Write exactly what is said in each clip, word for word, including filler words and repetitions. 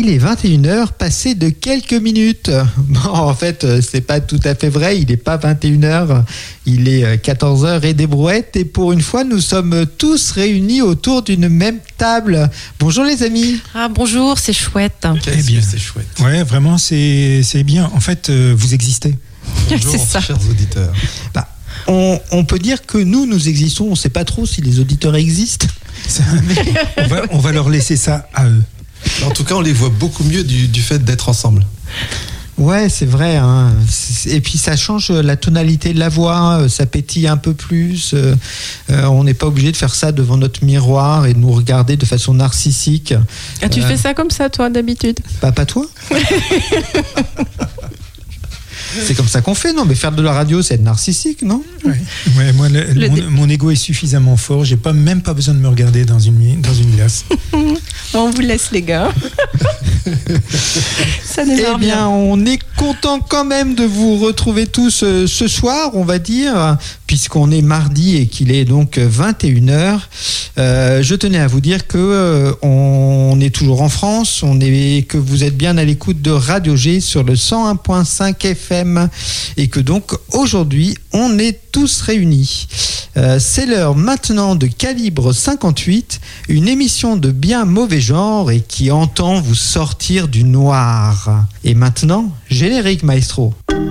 il est vingt et une heures passées de quelques minutes. Bon, en fait, c'est pas tout à fait vrai, il n'est pas vingt et une heures, il est quatorze heures et des brouettes. Et pour une fois, nous sommes tous réunis autour d'une même table. Bonjour les amis. Ah bonjour, c'est chouette. Eh bien, c'est chouette. Ouais, vraiment, c'est, c'est bien. En fait, euh, vous existez. Bonjour, c'est ça. chers auditeurs. Bah, on, on peut dire que nous, nous existons. On ne sait pas trop si les auditeurs existent. Ça, on, va, on va leur laisser ça à eux. En tout cas, on les voit beaucoup mieux du, du fait d'être ensemble. Ouais, c'est vrai. Hein. Et puis ça change la tonalité de la voix, ça pétille un peu plus. Euh, on n'est pas obligé de faire ça devant notre miroir et de nous regarder de façon narcissique. Ah, tu Euh, fais ça comme ça, toi, d'habitude? Pas, pas toi. C'est comme ça qu'on fait, non? Mais faire de la radio, c'est être narcissique, non? Ouais. Ouais, moi, le, Le mon, dé- mon ego est suffisamment fort. J'ai pas, même pas besoin de me regarder dans une, dans une glace. Bon, on vous laisse, les gars. Ça Eh démarre bien, bien. on est content quand même de vous retrouver tous euh, ce soir, on va dire, puisqu'on est mardi et qu'il est donc vingt et une heures. Euh, je tenais à vous dire que euh, on est toujours en France, on est, que vous êtes bien à l'écoute de Radio G sur le cent un virgule cinq F M et que donc aujourd'hui, on est tous réunis. Euh, c'est l'heure maintenant de Calibre cinquante-huit, une émission de bien mauvais genre et qui entend vous sortir du noir. Et maintenant, générique maestro.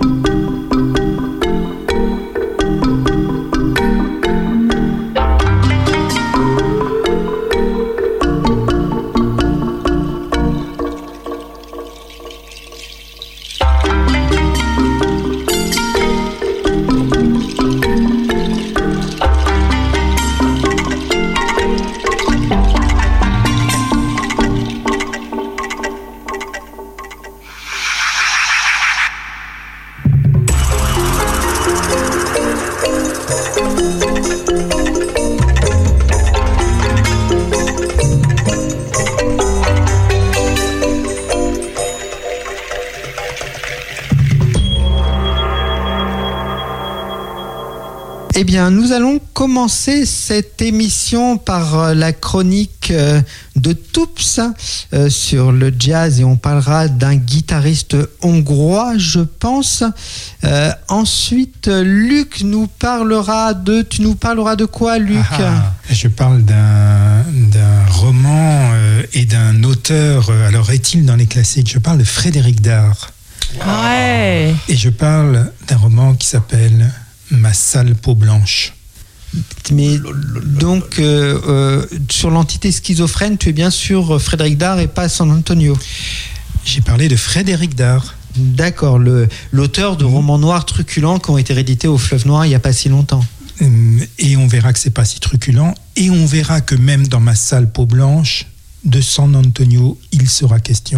Eh bien, nous allons commencer cette émission par euh, la chronique euh, de Toups euh, sur le jazz et on parlera d'un guitariste hongrois, je pense. Euh, ensuite, Luc nous parlera de... Tu nous parleras de quoi, Luc? Ah, je parle d'un, d'un roman euh, et d'un auteur. euh, Alors, est-il dans les classiques? Je parle de Frédéric Dard. Ouais. Et je parle d'un roman qui s'appelle Ma sale peau blanche. Mais donc, euh, euh, sur l'entité schizophrène, tu es bien sûr Frédéric Dard et pas San Antonio. J'ai parlé de Frédéric Dard. D'accord, le, l'auteur de romans noirs truculents qui ont été réédités au Fleuve Noir il n'y a pas si longtemps. Et on verra que c'est pas si truculent. Et on verra que même dans Ma sale peau blanche, de San Antonio, il sera question.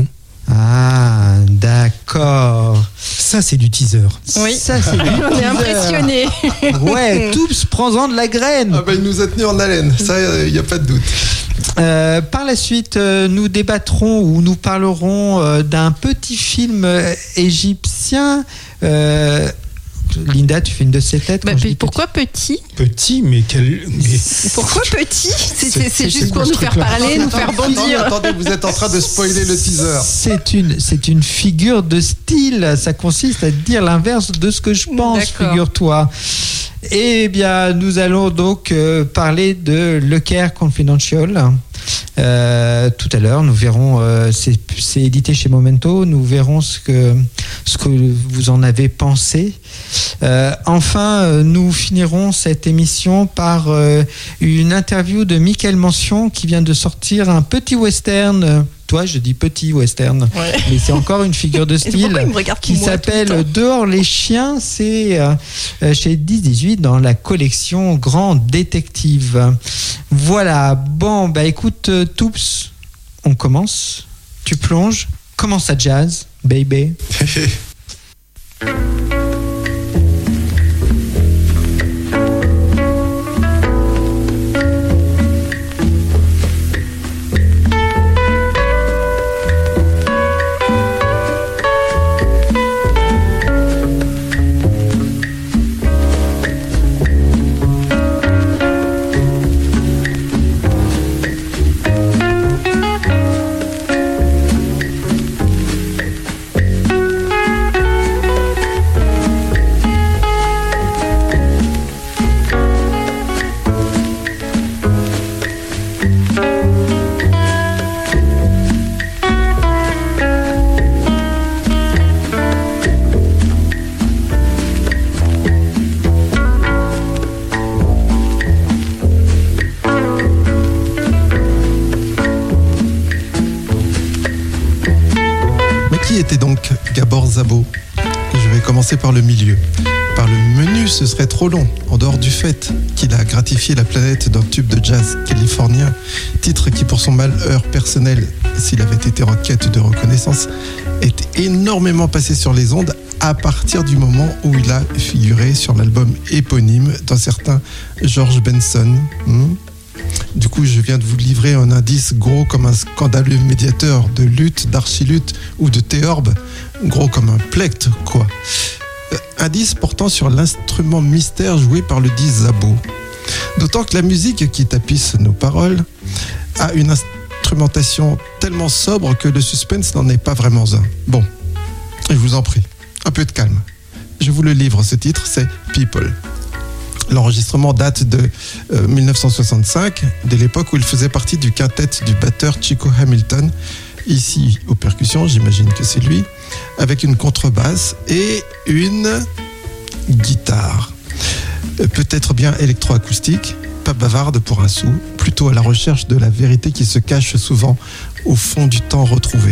Ah, d'accord. Ça, c'est du teaser. Oui. Ça, c'est On est impressionnés. Ouais, Toups, prends-en de la graine. Ah ben, il nous a tenus en haleine, ça, il n'y a pas de doute. Euh, par la suite, euh, nous débattrons ou nous parlerons euh, d'un petit film euh, égyptien. Euh, Linda, tu fais une de ces têtes. Bah, quand je dis pourquoi petit? Petit, mais quel. mais- Pourquoi petit? C'est, c'est, c'est c'est juste quoi pour ce nous faire truc-là? parler, nous faire Attendez, bondir. Attendez, vous êtes en train de spoiler le teaser. C'est une, c'est une figure de style. Ça consiste à dire l'inverse de ce que je pense, D'accord. figure-toi. Eh bien, nous allons donc euh, parler de Le Caire Confidential. Euh, tout à l'heure, nous verrons, euh, c'est, c'est édité chez Momento, nous verrons ce que, ce que vous en avez pensé. Euh, enfin, euh, nous finirons cette émission par euh, une interview de Michael Mention qui vient de sortir un petit western. Euh, Toi, je dis petit western, Ouais. mais c'est encore une figure de Et style pourquoi il me regarde qui pour moi s'appelle tout le temps? Dehors les chiens. C'est euh, euh, chez dix dix-huit dans la collection Grand Détective. Voilà. Bon, bah écoute, euh, Toups, on commence. Tu plonges. Commence à jazz, baby. Qui était donc Gabor Szabo ? Je vais commencer par le milieu. Par le menu, ce serait trop long, en dehors du fait qu'il a gratifié la planète d'un tube de jazz californien, titre qui pour son malheur personnel, s'il avait été en quête de reconnaissance, est énormément passé sur les ondes à partir du moment où il a figuré sur l'album éponyme d'un certain George Benson. Hmm. Du coup, je viens de vous livrer un indice gros comme un scandaleux médiateur de lutte, d'archilutte ou de théorbe, gros comme un plectre, quoi. Indice portant sur l'instrument mystère joué par le dit Szabo. D'autant que la musique qui tapisse nos paroles a une instrumentation tellement sobre que le suspense n'en est pas vraiment un. Bon, je vous en prie, un peu de calme. Je vous le livre, ce titre, c'est People. L'enregistrement date de euh, dix-neuf cent soixante-cinq, de l'époque où il faisait partie du quintet du batteur Chico Hamilton, ici aux percussions, j'imagine que c'est lui, avec une contrebasse et une guitare. Euh, peut-être bien électroacoustique, pas bavarde pour un sou, plutôt à la recherche de la vérité qui se cache souvent au fond du temps retrouvé.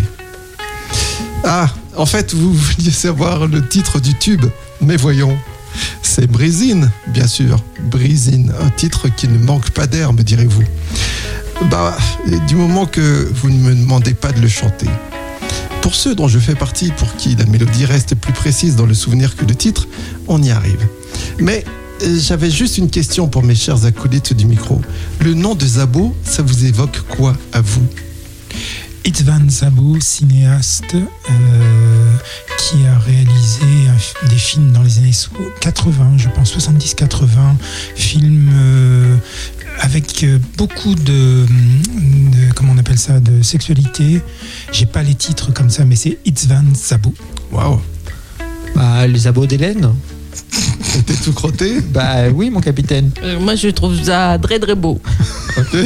Ah, en fait, vous vouliez savoir le titre du tube, mais voyons. C'est Brisine, bien sûr. Brisine, un titre qui ne manque pas d'air, me direz-vous. Bah, du moment que vous ne me demandez pas de le chanter. Pour ceux dont je fais partie, pour qui la mélodie reste plus précise dans le souvenir que le titre, on y arrive. Mais j'avais juste une question pour mes chers acolytes du micro. Le nom de Szabo, ça vous évoque quoi à vous ? István Szabó, cinéaste euh, qui a réalisé un, des films dans les années quatre-vingts, je pense soixante-dix quatre-vingts, films euh, avec euh, beaucoup de, de, comment on appelle ça, de sexualité. J'ai pas les titres comme ça, mais c'est István Szabó. Waouh. Bah, les abos d'Hélène. T'es tout crotté ? Bah oui, mon capitaine. Euh, moi, je trouve ça très très beau. Ok.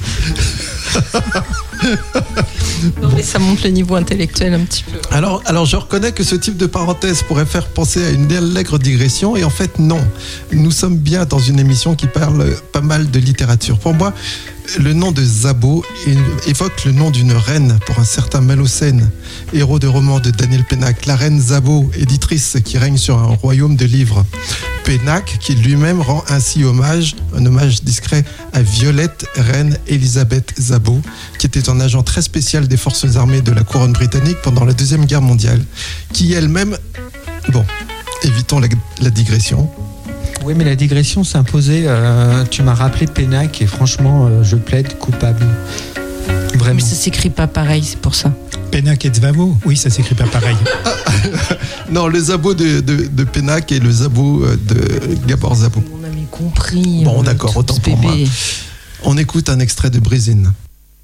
Non, mais ça monte le niveau intellectuel un petit peu. Alors, alors, je reconnais que ce type de parenthèse pourrait faire penser à une allègre digression, et en fait, non. Nous sommes bien dans une émission qui parle pas mal de littérature. Pour moi, le nom de Szabo évoque le nom d'une reine pour un certain Malocène, héros de roman de Daniel Pénac, la reine Szabo, éditrice qui règne sur un royaume de livres. Pénac, qui lui-même rend ainsi hommage, un hommage discret à Violette, reine Elisabeth Szabo, qui était un agent très spécial des forces armées de la couronne britannique pendant la Deuxième Guerre mondiale, qui elle-même... Bon, évitons la, la digression. Oui, mais la digression s'imposait. Euh, tu m'as rappelé Pénac et franchement, euh, je plaide coupable. Vraiment. Mais ça s'écrit pas pareil, c'est pour ça. Pénac et Szabo ? Oui, ça s'écrit pas pareil. Non, le Szabo de, de, de Pénac et le Szabo de Gabor Szabo. On avait compris. Bon, euh, d'accord, tout autant ce pour bébé. moi. On écoute un extrait de Brisine.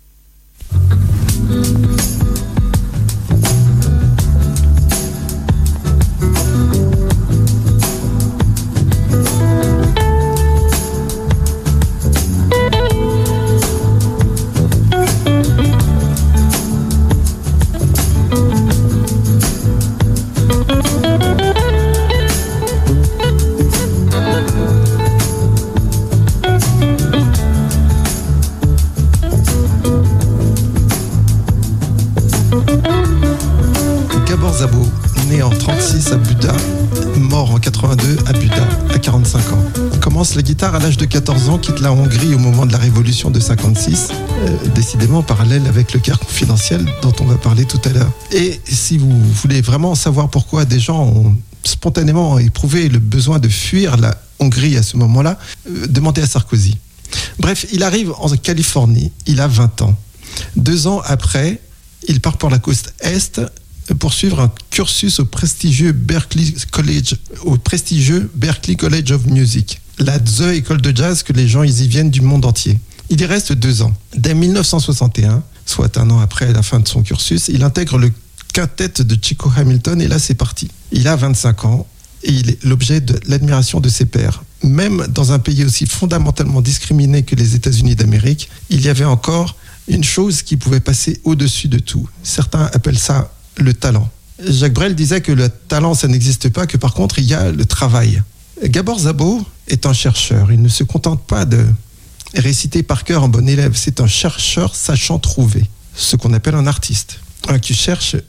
Gabor Szabo, né en trente-six à Buda, mort en quatre-vingt-deux à Buda, à quarante-cinq ans. Commence la guitare à l'âge de quatorze ans, quitte la Hongrie au moment de la révolution de cinquante-six, euh, décidément parallèle avec le Cœur confidentiel dont on va parler tout à l'heure. Et si vous voulez vraiment savoir pourquoi des gens ont spontanément éprouvé le besoin de fuir la Hongrie à ce moment-là, euh, demandez à Sarkozy. Bref, il arrive en Californie, il a vingt ans. Deux ans après, il part pour la côte Est pour suivre un cursus au prestigieux Berklee College, au prestigieux Berklee College of Music, la The école de jazz que les gens y viennent du monde entier. Il y reste deux ans. Dès dix-neuf cent soixante et un, soit un an après la fin de son cursus, il intègre le quintet de Chico Hamilton et là c'est parti. Il a vingt-cinq ans et il est l'objet de l'admiration de ses pairs. Même dans un pays aussi fondamentalement discriminé que les États-Unis d'Amérique, il y avait encore une chose qui pouvait passer au-dessus de tout. Certains appellent ça le talent. Jacques Brel disait que le talent, ça n'existe pas, que par contre, il y a le travail. Gabor Szabo est un chercheur. Il ne se contente pas de réciter par cœur un bon élève. C'est un chercheur sachant trouver, ce qu'on appelle un artiste. Un qui cherche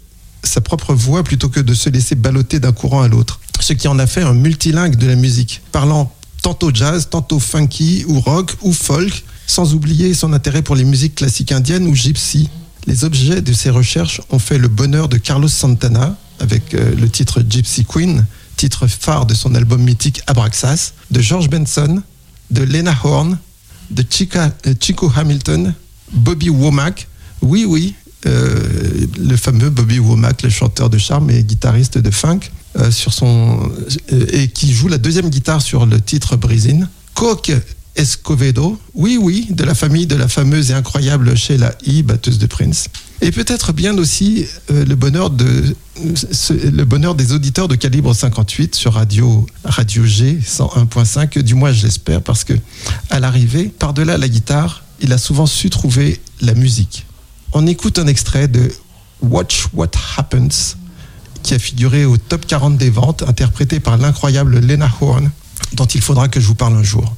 sa propre voix plutôt que de se laisser balloter d'un courant à l'autre. Ce qui en a fait un multilingue de la musique, parlant tantôt jazz, tantôt funky ou rock ou folk, sans oublier son intérêt pour les musiques classiques indiennes ou gypsy. Les objets de ses recherches ont fait le bonheur de Carlos Santana, avec euh, le titre Gypsy Queen, titre phare de son album mythique Abraxas, de George Benson, de Lena Horne, de Chica, euh, Chico Hamilton, Bobby Womack, oui oui, euh, le fameux Bobby Womack, le chanteur de charme et guitariste de funk, euh, sur son, euh, et qui joue la deuxième guitare sur le titre Breezin', Coke Escovedo, oui oui, de la famille de la fameuse et incroyable Sheila E., batteuse de Prince. Et peut-être bien aussi euh, le, bonheur de, ce, le bonheur des auditeurs de Calibre cinquante-huit sur Radio, Radio G cent un point cinq, du moins je l'espère, parce que à l'arrivée, par-delà la guitare, il a souvent su trouver la musique. On écoute un extrait de Watch What Happens, qui a figuré au top quarante des ventes, interprété par l'incroyable Lena Horne, dont il faudra que je vous parle un jour.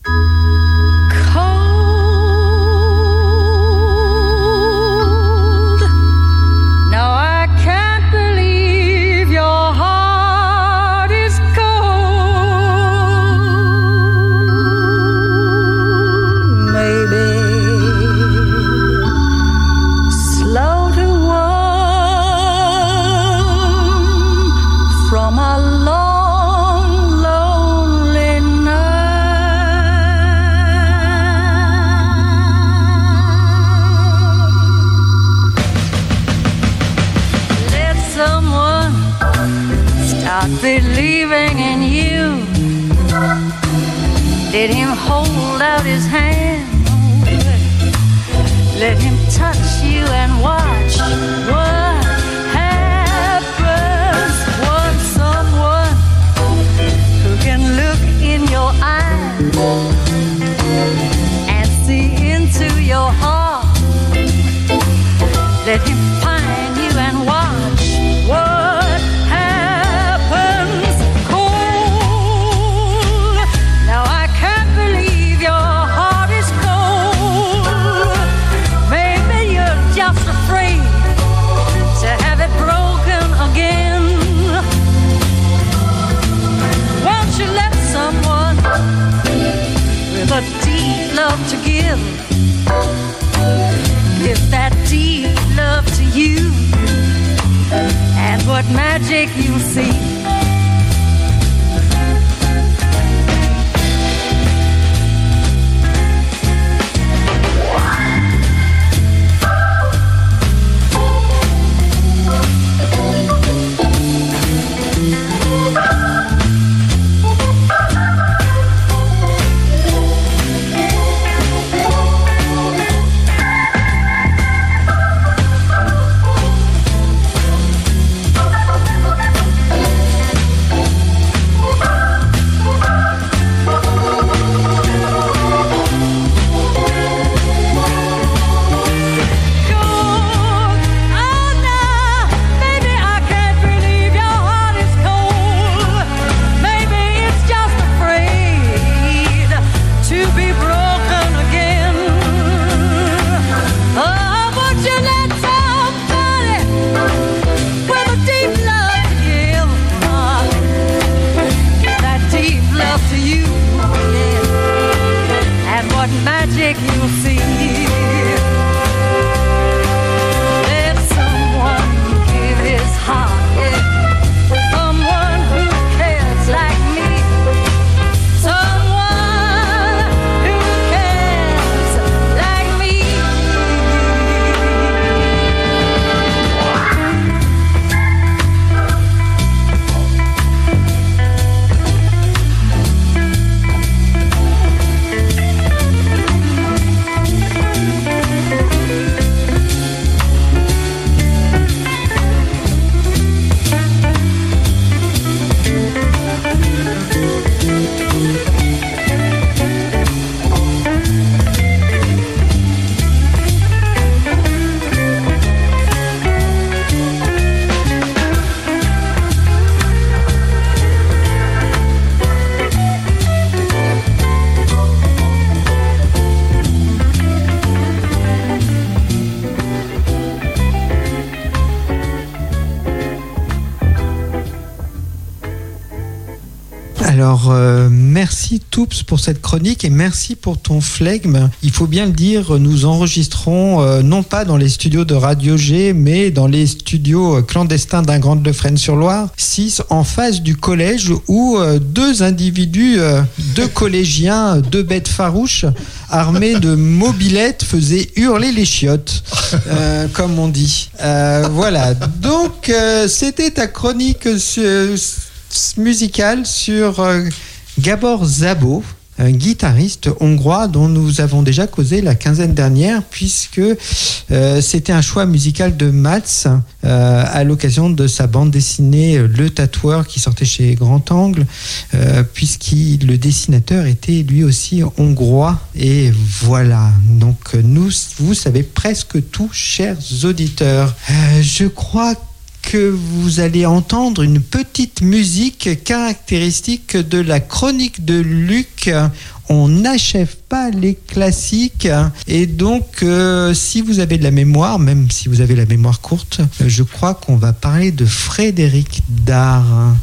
Believing in you, let him hold out his hand, let him touch you and watch what happens. Want someone who can look in your eyes and see into your heart, let him find you and watch what a deep love to give, give that deep love to you, and what magic you'll see. Alors, euh, merci Toups pour cette chronique et merci pour ton flegme. Il faut bien le dire, nous enregistrons euh, non pas dans les studios de Radio G, mais dans les studios clandestins d'un Grande de Fresnes-sur-Loire, six en face du collège où euh, deux individus, euh, deux collégiens, deux bêtes farouches, armés de mobylettes, faisaient hurler les chiottes, euh, comme on dit. Euh, voilà, donc euh, c'était ta chronique euh, musicale sur euh, Gabor Szabo, un guitariste hongrois dont nous avons déjà causé la quinzaine dernière, puisque euh, c'était un choix musical de Mats euh, à l'occasion de sa bande dessinée Le Tatoueur qui sortait chez Grand Angle, euh, puisqu'il le dessinateur était lui aussi hongrois. Et voilà, donc nous, vous savez presque tout, chers auditeurs. Euh, je crois que que vous allez entendre une petite musique caractéristique de la chronique de Luc. On n'achève pas les classiques et donc euh, si vous avez de la mémoire, même si vous avez la mémoire courte, je crois qu'on va parler de Frédéric Dard.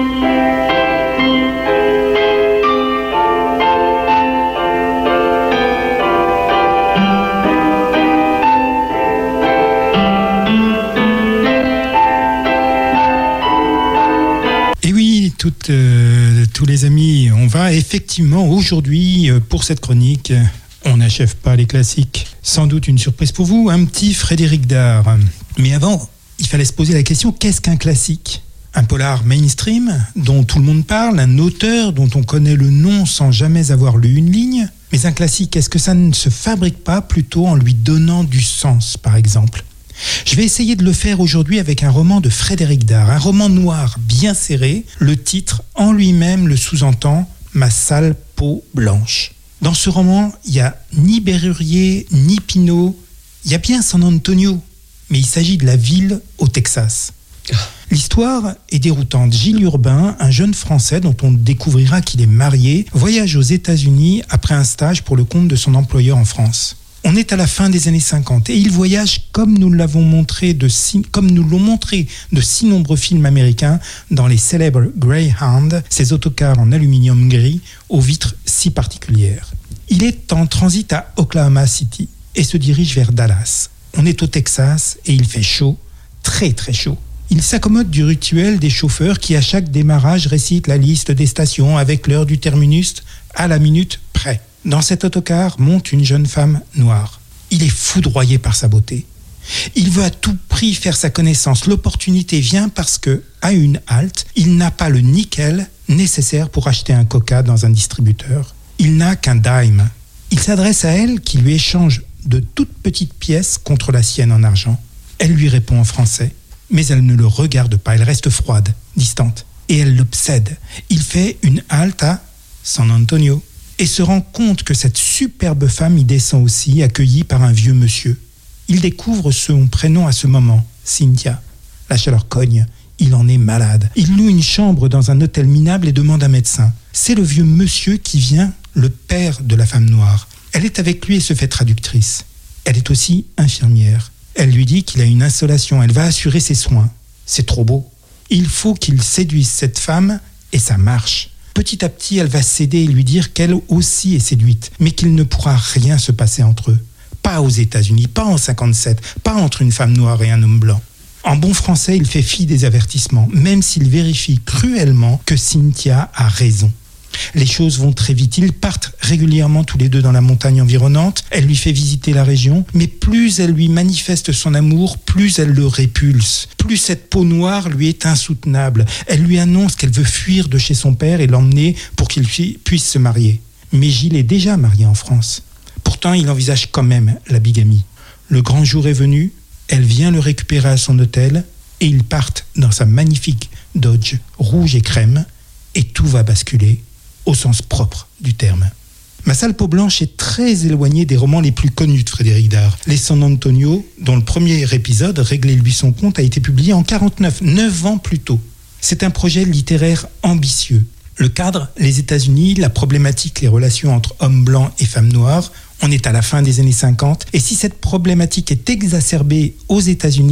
Toutes, euh, tous les amis, on va effectivement aujourd'hui, euh, pour cette chronique, on n'achève pas les classiques. Sans doute une surprise pour vous, un petit Frédéric Dard. Mais avant, il fallait se poser la question, qu'est-ce qu'un classique ? Un polar mainstream dont tout le monde parle, un auteur dont on connaît le nom sans jamais avoir lu une ligne. Mais un classique, est-ce que ça ne se fabrique pas plutôt en lui donnant du sens, par exemple ? Je vais essayer de le faire aujourd'hui avec un roman de Frédéric Dard, un roman noir bien serré. Le titre en lui-même le sous-entend « Ma sale peau blanche ». Dans ce roman, il n'y a ni Bérurier, ni Pinault, il y a bien San Antonio, mais il s'agit de la ville au Texas. L'histoire est déroutante. Gilles Urbain, un jeune Français dont on découvrira qu'il est marié, voyage aux États-Unis après un stage pour le compte de son employeur en France. On est à la fin des années cinquante et il voyage comme nous l'avons montré de si, comme nous l'ont montré de si nombreux films américains dans les célèbres Greyhound, ces autocars en aluminium gris aux vitres si particulières. Il est en transit à Oklahoma City et se dirige vers Dallas. On est au Texas et il fait chaud, très très chaud. Il s'accommode du rituel des chauffeurs qui à chaque démarrage récitent la liste des stations avec l'heure du terminus à la minute près. Dans cet autocar monte une jeune femme noire. Il est foudroyé par sa beauté. Il veut à tout prix faire sa connaissance. L'opportunité vient parce que, à une halte, il n'a pas le nickel nécessaire pour acheter un coca dans un distributeur. Il n'a qu'un dime. Il s'adresse à elle qui lui échange de toutes petites pièces contre la sienne en argent. Elle lui répond en français, mais elle ne le regarde pas. Elle reste froide, distante. Et elle l'obsède. Il fait une halte à San Antonio. Et se rend compte que cette superbe femme y descend aussi, accueillie par un vieux monsieur. Il découvre son prénom à ce moment, Cynthia. La chaleur cogne, il en est malade. Il loue une chambre dans un hôtel minable et demande un médecin. C'est le vieux monsieur qui vient, le père de la femme noire. Elle est avec lui et se fait traductrice. Elle est aussi infirmière. Elle lui dit qu'il a une insolation, elle va assurer ses soins. C'est trop beau. Il faut qu'il séduise cette femme et ça marche. Petit à petit, elle va céder et lui dire qu'elle aussi est séduite, mais qu'il ne pourra rien se passer entre eux. Pas aux États-Unis, pas en cinquante-sept, pas entre une femme noire et un homme blanc. En bon français, il fait fi des avertissements, même s'il vérifie cruellement que Cynthia a raison. Les choses vont très vite, ils partent régulièrement tous les deux dans la montagne environnante, elle lui fait visiter la région, mais plus elle lui manifeste son amour, plus elle le répulse. Plus cette peau noire lui est insoutenable. Elle lui annonce qu'elle veut fuir de chez son père et l'emmener pour qu'il puisse se marier. Mais Gilles est déjà marié en France. Pourtant, il envisage quand même la bigamie. Le grand jour est venu, elle vient le récupérer à son hôtel et ils partent dans sa magnifique Dodge rouge et crème et tout va basculer au sens propre du terme. Ma sale peau blanche est très éloignée des romans les plus connus de Frédéric Dard. Les San Antonio, dont le premier épisode, Réglez-lui son compte, a été publié en quarante-neuf, neuf ans plus tôt. C'est un projet littéraire ambitieux. Le cadre, les États-Unis, la problématique, les relations entre hommes blancs et femmes noires. On est à la fin des années cinquante, et si cette problématique est exacerbée aux États-Unis,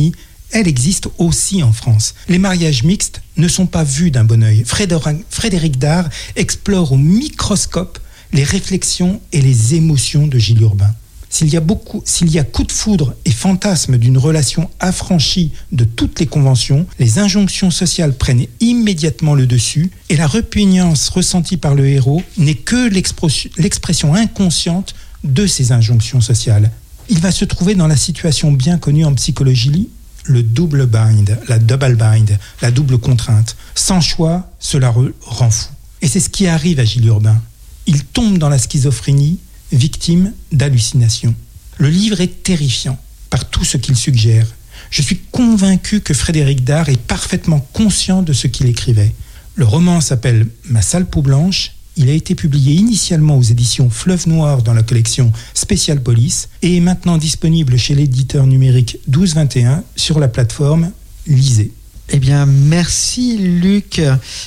elle existe aussi en France. Les mariages mixtes ne sont pas vus d'un bon œil. Frédéric, Frédéric Dard explore au microscope les réflexions et les émotions de Gilles Urbain. S'il y a beaucoup, s'il y a coup de foudre et fantasme d'une relation affranchie de toutes les conventions, les injonctions sociales prennent immédiatement le dessus et la répugnance ressentie par le héros n'est que l'expression inconsciente de ces injonctions sociales. Il va se trouver dans la situation bien connue en psychologie, le double bind, la double bind, la double contrainte. Sans choix, cela rend fou. Et c'est ce qui arrive à Gilles Urbain. Il tombe dans la schizophrénie, victime d'hallucinations. Le livre est terrifiant par tout ce qu'il suggère. Je suis convaincu que Frédéric Dard est parfaitement conscient de ce qu'il écrivait. Le roman s'appelle Ma sale peau blanche. Il a été publié initialement aux éditions Fleuve Noir dans la collection Spécial Police et est maintenant disponible chez l'éditeur numérique douze vingt et un sur la plateforme Lisez. Eh bien, merci Luc.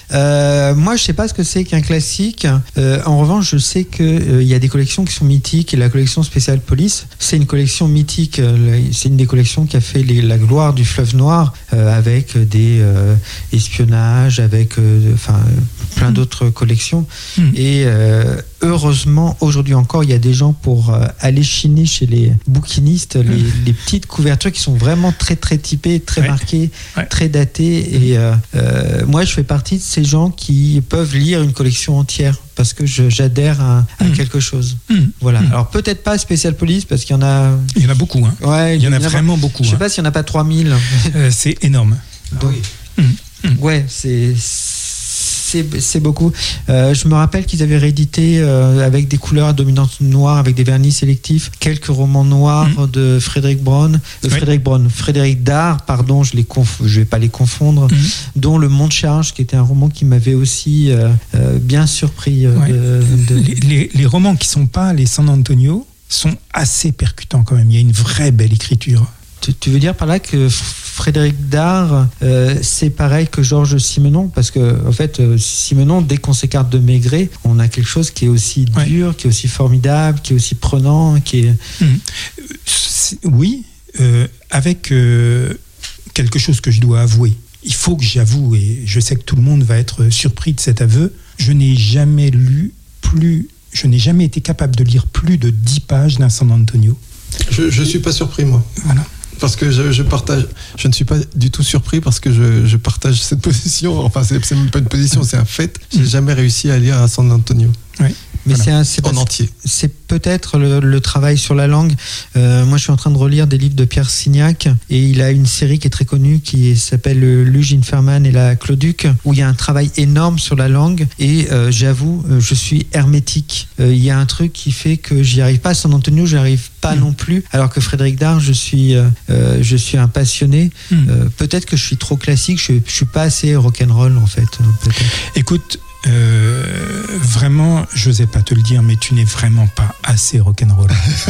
Euh, moi, je ne sais pas ce que c'est qu'un classique. Euh, en revanche, je sais qu'il euh, y a des collections qui sont mythiques. Et la collection Spécial Police, c'est une collection mythique. C'est une des collections qui a fait les, la gloire du Fleuve Noir, euh, avec des euh, espionnages, avec euh, enfin, plein mmh. d'autres collections. Mmh. Et euh, heureusement, aujourd'hui encore, il y a des gens pour euh, aller chiner chez les bouquinistes, les, mmh. les petites couvertures qui sont vraiment très, très typées, très ouais. marquées, ouais. très datées. Et euh, euh, moi, je fais partie de ces gens qui peuvent lire une collection entière parce que je, j'adhère à, à mmh. quelque chose. Mmh. Voilà. Mmh. Alors peut-être pas Spécial Police parce qu'il y en a. Il y en a beaucoup. Hein. Ouais, il y en a, y en a vraiment beaucoup. Je sais hein. pas s'il y en a pas trois mille. Euh, c'est énorme. Donc, ah oui. mmh. Mmh. Ouais, c'est. C'est, c'est beaucoup. Euh, je me rappelle qu'ils avaient réédité euh, avec des couleurs à dominante noire, avec des vernis sélectifs, quelques romans noirs mmh. de Frédéric Brown, euh, Frédéric oui. Brown, Frédéric Dard, pardon, je les conf... je vais pas les confondre, mmh. dont Le Monde Charge, qui était un roman qui m'avait aussi euh, euh, bien surpris. Euh, ouais. de, de... Les, les, les romans qui sont pas les San Antonio sont assez percutants quand même. Il y a une vraie belle écriture. Tu, tu veux dire par là que Frédéric Dard, euh, c'est pareil que Georges Simenon, parce que en fait, euh, Simenon, dès qu'on s'écarte de Maigret, on a quelque chose qui est aussi dur, ouais. qui est aussi formidable, qui est aussi prenant, qui est. Mmh. C'est, oui, euh, avec euh, quelque chose que je dois avouer. Il faut que j'avoue, et je sais que tout le monde va être surpris de cet aveu. Je n'ai jamais lu plus, je n'ai jamais été capable de lire plus de dix pages d'un San Antonio. Je, je suis pas surpris moi. Voilà. Parce que je, je partage, je ne suis pas du tout surpris parce que je, je partage cette position. Enfin, c'est, c'est même pas une position, c'est un fait. J'ai jamais réussi à lire un San Antonio. Oui. Mais voilà. c'est, un, c'est en pas, entier. C'est peut-être le, le travail sur la langue. Euh, moi, je suis en train de relire des livres de Pierre Signac et il a une série qui est très connue qui s'appelle Luge Inferman et la Cloduc, où il y a un travail énorme sur la langue. Et euh, j'avoue, je suis hermétique. Euh, il y a un truc qui fait que j'y arrive pas. San Antonio, j'y arrive pas mmh. non plus. Alors que Frédéric Dard, je suis, euh, je suis un passionné. Mmh. Euh, peut-être que je suis trop classique. Je, je suis pas assez rock'n'roll en fait. Peut-être. Écoute. Euh, vraiment, je n'osais pas te le dire, mais tu n'es vraiment pas assez rock'n'roll.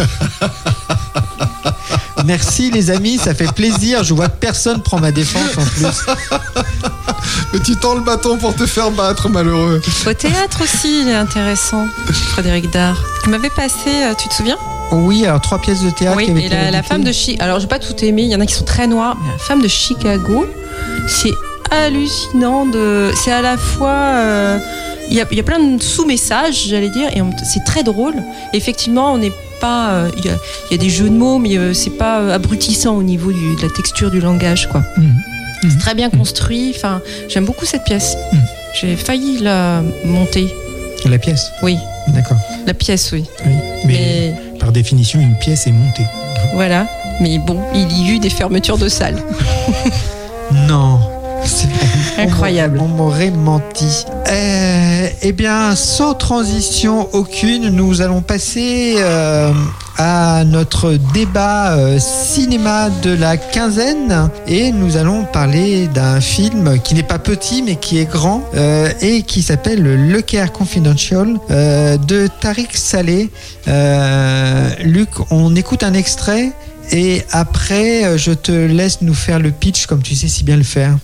Merci les amis, ça fait plaisir. Je vois que personne prend ma défense en plus. Mais tu tends le bâton pour te faire battre, malheureux. Au théâtre aussi, il est intéressant, Frédéric Dard. Tu m'avais passé, tu te souviens ? Oui, alors trois pièces de théâtre. Oui, qui avaient et la, la femme de Chicago. Alors, j'ai pas tout aimé. Il y en a qui sont très noirs, mais la femme de Chicago, c'est hallucinant. De, c'est à la fois, euh, il y a, il y a plein de sous-messages, j'allais dire, et c'est très drôle. Et effectivement, on n'est pas, euh, il y a, il y a des jeux de mots, mais euh, c'est pas euh, abrutissant au niveau du, de la texture du langage, quoi. Mmh. Mmh. C'est très bien construit. Enfin, j'aime beaucoup cette pièce. Mmh. J'ai failli la monter. La pièce ? Oui. D'accord. La pièce, oui. Oui. Mais, mais par définition, une pièce est montée. Voilà. Mais bon, il y eut des fermetures de salles. Non. C'est incroyable. On m'aurait menti. Euh, eh bien, sans transition aucune, nous allons passer euh, à notre débat euh, cinéma de la quinzaine et nous allons parler d'un film qui n'est pas petit mais qui est grand euh, et qui s'appelle Le Caire Confidential euh, de Tariq Saleh. Euh, Luc, on écoute un extrait et après, je te laisse nous faire le pitch comme tu sais si bien le faire.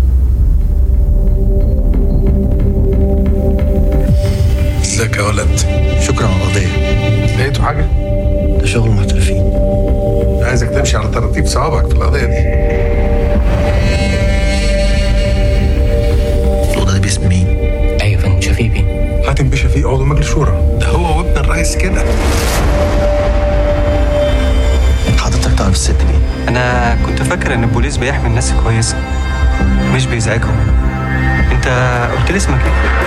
ازيك يا ولد؟ شكرا على القضية. لقيتوا حاجة؟ ده شغل محترفين. عايزك تمشي على طراطيف صوابعك في القضية دي. الأوضة دي باسم مين؟ ايوه يا فندم، شفيق بيه. حاتم بيه شفيق عضو مجلس شورى، ده هو وابن الرئيس كده. حضرتك تعرف الست دي؟ انا كنت فاكر ان البوليس بيحمي الناس كويسه مش بيزعجهم. انت قلت لي اسمك ايه؟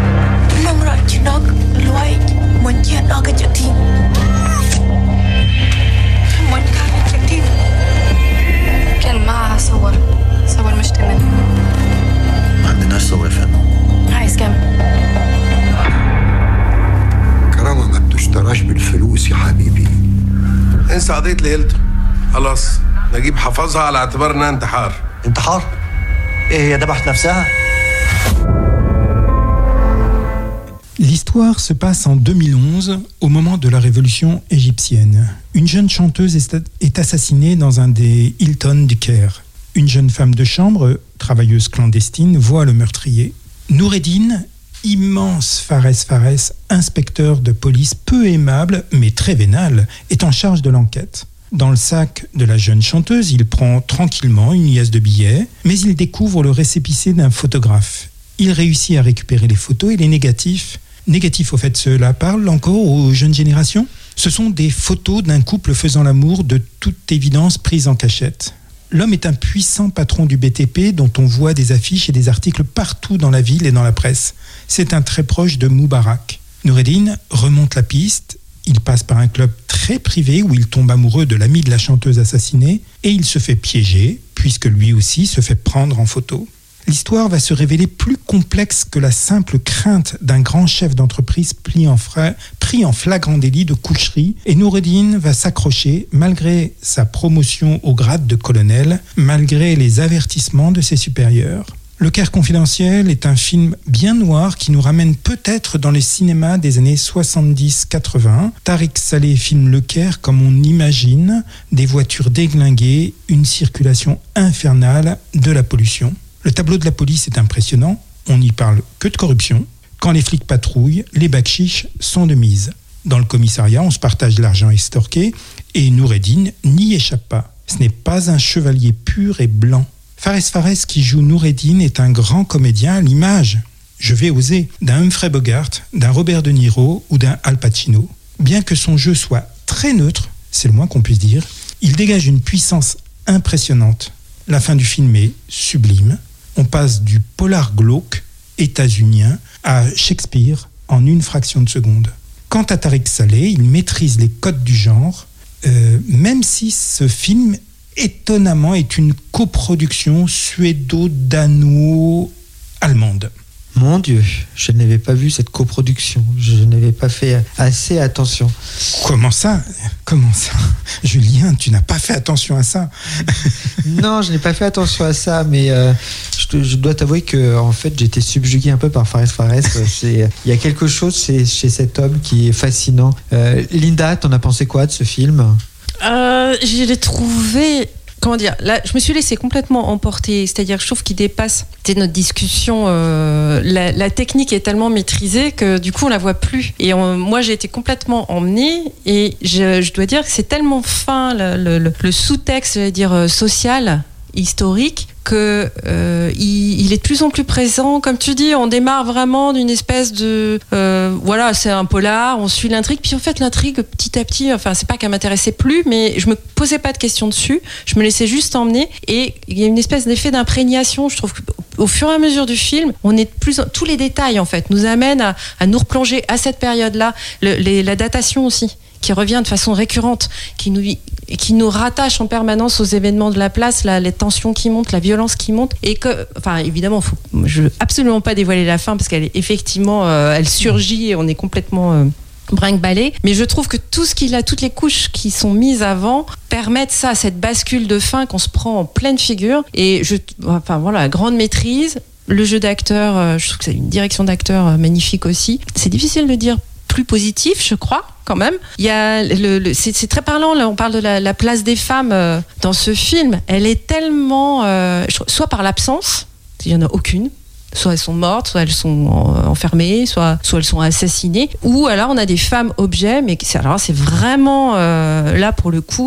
كان معها صور صور مش تمام. ما عندناش صور يا فندم. عايز كام؟ كرامة ما بتشتراش بالفلوس يا حبيبي. انسى قضية ليلته، خلاص نجيب حفظها على اعتبار انها انتحار. انتحار؟ ايه هي ذبحت نفسها؟ L'histoire se passe en deux mille onze, au moment de la révolution égyptienne. Une jeune chanteuse est assassinée dans un des Hilton du Caire. Une jeune femme de chambre, travailleuse clandestine, voit le meurtrier. Noureddin, immense Fares Fares, inspecteur de police peu aimable mais très vénal, est en charge de l'enquête. Dans le sac de la jeune chanteuse, il prend tranquillement une liasse de billets, mais il découvre le récépissé d'un photographe. Il réussit à récupérer les photos et les négatifs. Négatifs, au fait, cela parle encore aux jeunes générations ? Ce sont des photos d'un couple faisant l'amour de toute évidence prises en cachette. L'homme est un puissant patron du B T P dont on voit des affiches et des articles partout dans la ville et dans la presse. C'est un très proche de Moubarak. Noureddin remonte la piste. Il passe par un club très privé où il tombe amoureux de l'ami de la chanteuse assassinée et il se fait piéger puisque lui aussi se fait prendre en photo. L'histoire va se révéler plus complexe que la simple crainte d'un grand chef d'entreprise pris en, fra- pris en flagrant délit de coucherie et Noureddin va s'accrocher malgré sa promotion au grade de colonel, malgré les avertissements de ses supérieurs. Le Caire confidentiel est un film bien noir qui nous ramène peut-être dans les cinémas des années soixante-dix quatre-vingts. Tariq Saleh filme le Caire comme on imagine, des voitures déglinguées, une circulation infernale, de la pollution. Le tableau de la police est impressionnant, on n'y parle que de corruption. Quand les flics patrouillent, les bakchiches sont de mise. Dans le commissariat, on se partage l'argent extorqué et Noureddin n'y échappe pas. Ce n'est pas un chevalier pur et blanc. Fares Fares qui joue Noureddin est un grand comédien à l'image, je vais oser, d'un Humphrey Bogart, d'un Robert De Niro ou d'un Al Pacino. Bien que son jeu soit très neutre, c'est le moins qu'on puisse dire, il dégage une puissance impressionnante. La fin du film est sublime. On passe du polar glauque états-unien à Shakespeare en une fraction de seconde. Quant à Tariq Saleh, il maîtrise les codes du genre, euh, même si ce film, étonnamment, est une coproduction suédo-dano-allemande. Mon Dieu, je n'avais pas vu cette coproduction. Je n'avais pas fait assez attention. Comment ça ? Comment ça ? Julien, tu n'as pas fait attention à ça ? Non, je n'ai pas fait attention à ça, mais euh, je, te, je dois t'avouer que en fait, j'étais subjugué un peu par Fares Fares. C'est, il y a quelque chose chez, chez cet homme qui est fascinant. Euh, Linda, t'en as pensé quoi de ce film ? euh, Je l'ai trouvé... Comment dire, là, je me suis laissée complètement emporter, c'est-à-dire que je trouve qu'il dépasse notre discussion. Euh, la, la technique est tellement maîtrisée que du coup on la voit plus. Et on, moi j'ai été complètement emmenée et je, je dois dire que c'est tellement fin le, le, le sous-texte, j'allais dire social, historique, que euh, il, il est de plus en plus présent. Comme tu dis, on démarre vraiment d'une espèce de euh, voilà, c'est un polar, on suit l'intrigue, puis en fait l'intrigue petit à petit, enfin c'est pas qu'elle m'intéressait plus, mais je me posais pas de questions dessus, je me laissais juste emmener et il y a une espèce d'effet d'imprégnation. Je trouve qu'au fur et à mesure du film, on est de plus en... tous les détails en fait nous amènent à, à nous replonger à cette période-là, le, les, la datation aussi, qui revient de façon récurrente, qui nous, qui nous rattache en permanence aux événements de la place, la, les tensions qui montent, la violence qui monte, et que, enfin évidemment, faut, je veux absolument pas dévoiler la fin parce qu'elle est effectivement, euh, elle surgit et on est complètement euh, brinque-ballé. Mais je trouve que tout ce qu'il a, toutes les couches qui sont mises avant, permettent ça, cette bascule de fin qu'on se prend en pleine figure. Et je, enfin voilà, grande maîtrise. Le jeu d'acteur, euh, je trouve que c'est une direction d'acteur euh, magnifique aussi. C'est difficile de dire plus positif, je crois, quand même. Il y a le, le, c'est, c'est très parlant, là, on parle de la, la place des femmes euh, dans ce film. Elle est tellement... Euh, soit par l'absence, il n'y en a aucune, soit elles sont mortes, soit elles sont enfermées, soit, soit elles sont assassinées, ou alors on a des femmes objets, mais c'est, alors c'est vraiment, euh, là pour le coup,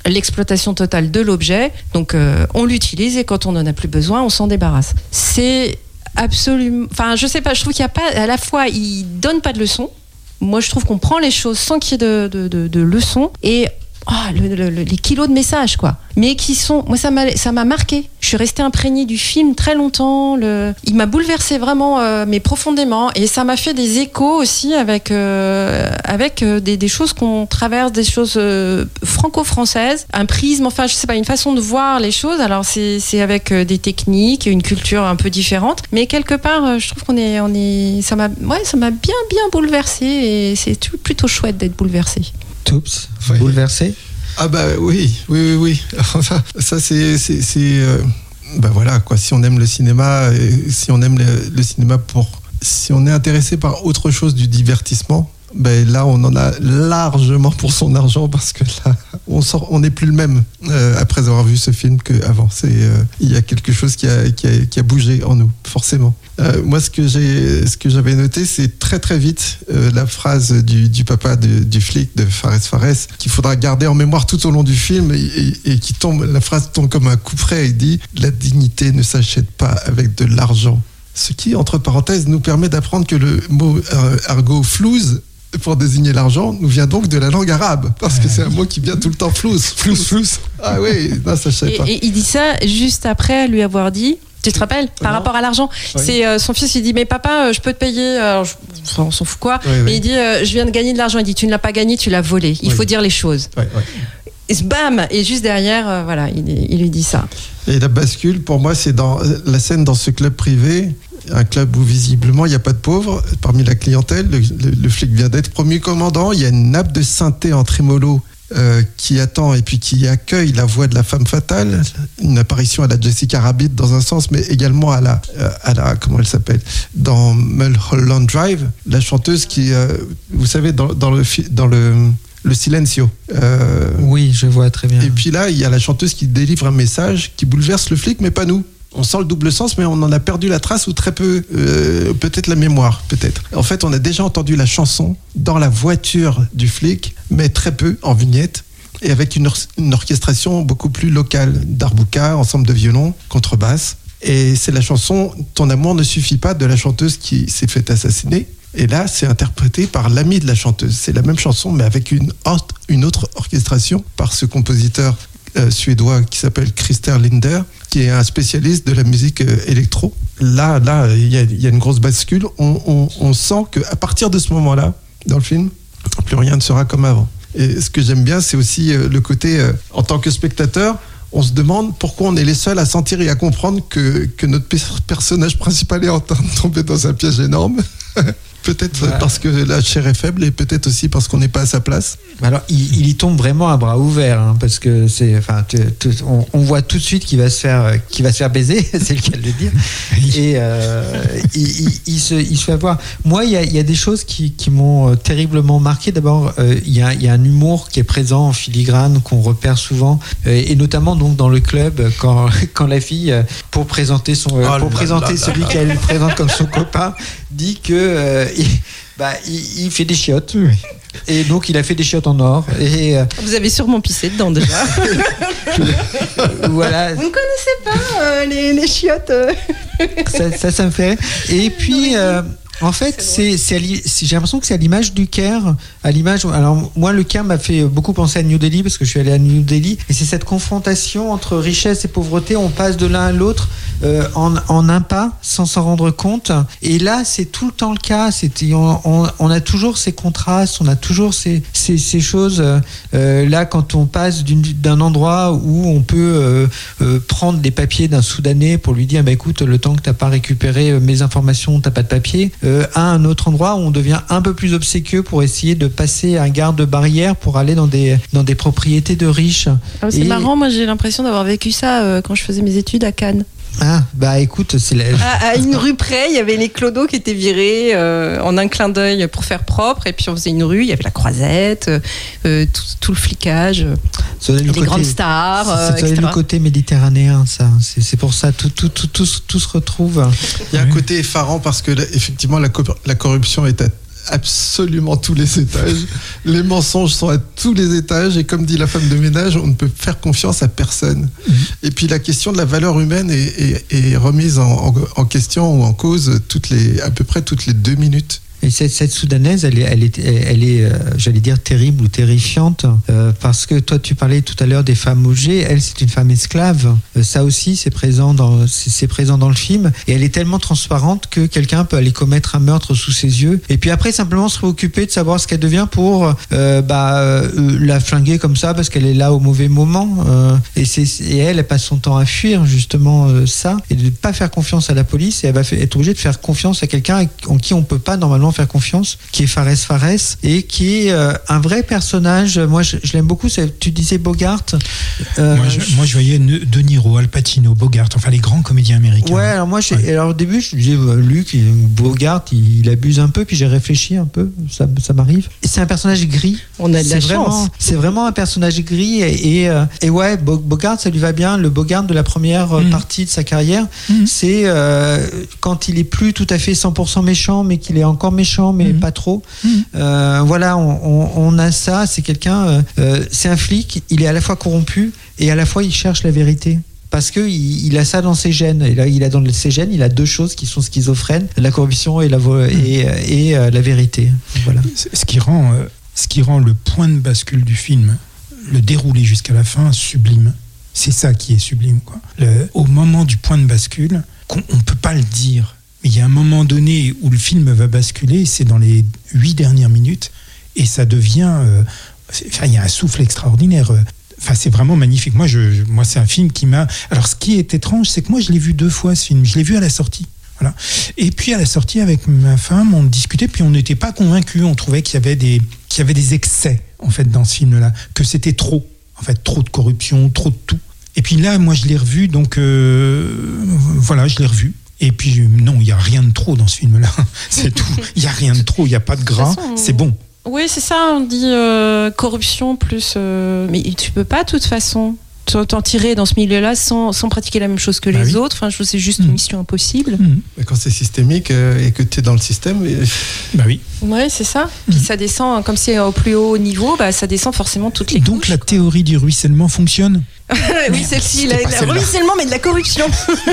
l'exploitation totale de l'objet. Donc euh, on l'utilise et quand on n'en a plus besoin, on s'en débarrasse. C'est absolument... Enfin, je sais pas, je trouve qu'il n'y a pas... À la fois, il donne pas de leçons. Moi, je trouve qu'on prend les choses sans qu'il y ait de, de, de, de leçons. Et oh, le, le, le, les kilos de messages, quoi. Mais qui sont... Moi, ça m'a, ça m'a marqué. Je suis restée imprégnée du film très longtemps. Le... Il m'a bouleversée vraiment, euh, mais profondément. Et ça m'a fait des échos aussi avec, euh, avec euh, des, des choses qu'on traverse, des choses euh, franco-françaises. Un prisme, enfin, je sais pas, une façon de voir les choses. Alors, c'est, c'est avec euh, des techniques, une culture un peu différente. Mais quelque part, euh, je trouve qu'on est... On est ça, m'a, ouais, ça m'a bien, bien bouleversée. Et c'est tout, plutôt chouette d'être bouleversée. Toups, Oui. bouleversé. Ah bah oui, oui, oui, oui. Ça, ça c'est, c'est, c'est euh, bah voilà quoi. Si on aime le cinéma, et si on aime le, le cinéma pour, si on est intéressé par autre chose du divertissement, ben là on en a largement pour son argent parce que là on sort, on n'est plus le même euh, après avoir vu ce film qu'avant. C'est, euh, il y a quelque chose qui a, qui a, qui a bougé en nous, forcément. Euh, moi, ce que j'ai, ce que j'avais noté, c'est très très vite euh, la phrase du, du papa de, du flic de Fares Fares qu'il faudra garder en mémoire tout au long du film et, et, et qui tombe, la phrase tombe comme un coup près. Il dit « La dignité ne s'achète pas avec de l'argent ». Ce qui, entre parenthèses, nous permet d'apprendre que le mot euh, argot flouze pour désigner l'argent nous vient donc de la langue arabe parce que c'est un mot qui vient tout le temps flouze, flouze, flouze. Ah oui, non, ça je savais pas. Et, et il dit ça juste après lui avoir dit. Tu te rappelles par non. rapport à l'argent, oui. C'est euh, son fils, il dit mais papa, euh, je peux te payer, alors, je, on s'en fout quoi, oui, mais oui. il dit euh, je viens de gagner de l'argent, il dit tu ne l'as pas gagné, tu l'as volé, il oui. faut dire les choses. Oui, oui. Et bam, et juste derrière, euh, voilà, il, il lui dit ça. Et la bascule, pour moi, c'est dans la scène dans ce club privé, un club où visiblement il n'y a pas de pauvres parmi la clientèle. Le, le, le flic vient d'être promu commandant, il y a une nappe de synthé en trémolo Euh, qui attend et puis qui accueille la voix de la femme fatale, une apparition à la Jessica Rabbit dans un sens, mais également à la, euh, à la comment elle s'appelle, dans Mulholland Drive, la chanteuse qui, euh, vous savez, dans, dans le dans le le Silencio. Euh, Oui, je vois très bien. et puis là, il y a la chanteuse qui délivre un message qui bouleverse le flic, mais pas nous. On sent le double sens, mais on en a perdu la trace ou très peu, euh, peut-être la mémoire, peut-être. En fait, on a déjà entendu la chanson dans la voiture du flic, mais très peu en vignette, et avec une, or- une orchestration beaucoup plus locale, darbouka, ensemble de violons, contrebasse. Et c'est la chanson « Ton amour ne suffit pas » de la chanteuse qui s'est fait assassiner. Et là, c'est interprété par l'ami de la chanteuse. C'est la même chanson, mais avec une, or- une autre orchestration par ce compositeur Euh, suédois qui s'appelle Christer Linder, qui est un spécialiste de la musique euh, électro. Là, là, il y a, y a une grosse bascule. On, on, on sent qu'à partir de ce moment-là, dans le film, plus rien ne sera comme avant. Et ce que j'aime bien, c'est aussi euh, le côté, euh, en tant que spectateur, on se demande pourquoi on est les seuls à sentir et à comprendre que, que notre pe- personnage principal est en train de tomber dans un piège énorme. Peut-être ouais. parce que la chair est faible et peut-être aussi parce qu'on n'est pas à sa place. Alors, il, il y tombe vraiment à bras ouverts, hein, parce que c'est, enfin, tu, tu, on, on voit tout de suite qu'il va se faire, qu'il va se faire baiser, c'est le cas de le dire. Et euh, il, il, il, se, il se fait avoir. Moi, il y a, il y a des choses qui, qui m'ont terriblement marqué. D'abord, euh, il y a, il y a un humour qui est présent en filigrane qu'on repère souvent, euh, et notamment donc dans le club quand, quand la fille, pour présenter son, euh, oh pour là présenter là celui là. qu'elle présente comme son copain, dit que euh, il, bah, il, il fait des chiottes. Oui. Et donc il a fait des chiottes en or. Et euh, Vous avez sûrement pissé dedans déjà. voilà. Vous ne connaissez pas euh, les, les chiottes euh. ça, ça, ça me fait. Et puis. Euh, En fait, c'est, c'est, c'est, j'ai l'impression que c'est à l'image du Caire, à l'image. Alors moi, le Caire m'a fait beaucoup penser à New Delhi parce que je suis allé à New Delhi, et c'est cette confrontation entre richesse et pauvreté. On passe de l'un à l'autre euh, en, en un pas, sans s'en rendre compte. Et là, c'est tout le temps le cas. C'est, on, on, on a toujours ces contrastes, on a toujours ces, ces, ces choses. Euh, là, quand on passe d'une, d'un endroit où on peut euh, euh, prendre des papiers d'un Soudanais pour lui dire, bah, écoute, le temps que t'as pas récupéré mes informations, t'as pas de papier. Euh, à un autre endroit où on devient un peu plus obséquieux pour essayer de passer un garde-barrière pour aller dans des, dans des propriétés de riches. Ah, c'est Et... marrant, moi j'ai l'impression d'avoir vécu ça euh, quand je faisais mes études à Cannes. Ah, bah écoute, c'est la... à, à une rue près, il y avait les clodos qui étaient virés euh, en un clin d'œil pour faire propre, et puis on faisait une rue, il y avait la croisette, euh, tout, tout le flicage, ça les côté, grandes stars, ça, euh, ça et cetera. le côté méditerranéen, ça. C'est, c'est pour ça, tout, tout, tout, tout, tout se retrouve. Il y a un côté effarant parce que là, effectivement la, co- la corruption est à, absolument tous les étages. Les mensonges sont à tous les étages. Et comme dit la femme de ménage, on ne peut faire confiance à personne. Mmh. Et puis la question de la valeur humaine est, est, est remise en, en, en question ou en cause toutes les, à peu près toutes les deux minutes. Et cette, cette soudanaise, elle est, elle est, elle est euh, j'allais dire, terrible ou terrifiante, euh, parce que toi, tu parlais tout à l'heure des femmes objets. Elle, c'est une femme esclave. Euh, ça aussi, c'est présent dans, c'est, c'est présent dans le film. Et elle est tellement transparente que quelqu'un peut aller commettre un meurtre sous ses yeux. Et puis après, simplement se préoccuper de savoir ce qu'elle devient pour euh, bah, euh, la flinguer comme ça, parce qu'elle est là au mauvais moment. Euh, et, c'est, et elle, elle passe son temps à fuir, justement, euh, ça. Et de ne pas faire confiance à la police. Et elle va f- être obligée de faire confiance à quelqu'un en qui on ne peut pas normalement faire confiance, qui est Fares Fares et qui est euh, un vrai personnage. Moi, je, je l'aime beaucoup. C'est, tu disais Bogart. Euh, moi, je, moi, je voyais De Niro, Al Pacino, Bogart, enfin les grands comédiens américains. Ouais, alors moi, j'ai, ouais. alors au début, je disais euh, Luc, Bogart, il, il abuse un peu, puis j'ai réfléchi un peu. Ça, ça m'arrive. Et c'est un personnage gris. On a de c'est la vraiment, chance. C'est vraiment un personnage gris et, et, euh, et ouais, Bogart, ça lui va bien. Le Bogart de la première mmh. partie de sa carrière, mmh. c'est euh, quand il est plus tout à fait cent pour cent méchant, mais qu'il est encore méchant, mais mmh. pas trop. Mmh. Euh, voilà, on, on, on a ça. C'est quelqu'un, euh, c'est un flic. Il est à la fois corrompu et à la fois il cherche la vérité. Parce que il, il a ça dans ses gènes. Et là, il a dans ses gènes, il a deux choses qui sont schizophrènes, la corruption et la, vo- mmh. et, et, et euh, la vérité. Voilà. Ce qui rend, euh, ce qui rend le point de bascule du film, le déroulé jusqu'à la fin, sublime. C'est ça qui est sublime, quoi. Le, au moment du point de bascule, on ne peut pas le dire. Il y a un moment donné où le film va basculer, c'est dans les huit dernières minutes, et ça devient... Euh, enfin, il y a un souffle extraordinaire. Enfin, c'est vraiment magnifique. Moi, je, je, moi, c'est un film qui m'a... Alors, ce qui est étrange, c'est que moi, je l'ai vu deux fois, ce film. Je l'ai vu à la sortie. Voilà. Et puis, à la sortie, avec ma femme, on discutait, puis on n'était pas convaincus. On trouvait qu'il y avait des, qu'il y avait des excès, en fait, dans ce film-là. Que c'était trop. En fait, trop de corruption, trop de tout. Et puis là, moi, je l'ai revu, donc... Euh, voilà, je l'ai revu. Et puis, non, il n'y a rien de trop dans ce film-là. C'est tout. Il n'y a rien de trop, il n'y a pas de gras. De façon, c'est bon. Oui, c'est ça. On dit euh, corruption plus... Euh, mais tu ne peux pas, de toute façon, t'en tirer dans ce milieu-là sans, sans pratiquer la même chose que bah les oui. autres. Enfin, je trouve que c'est juste mmh. une mission impossible. Mmh. Mais quand c'est systémique euh, et que tu es dans le système... Et... Bah oui. Oui, c'est ça. Puis mmh. ça descend, comme c'est au plus haut niveau, bah, ça descend forcément toutes les Donc couches, la quoi. Théorie du ruissellement fonctionne. Oui, celle-ci, le ruissellement, mais de la corruption.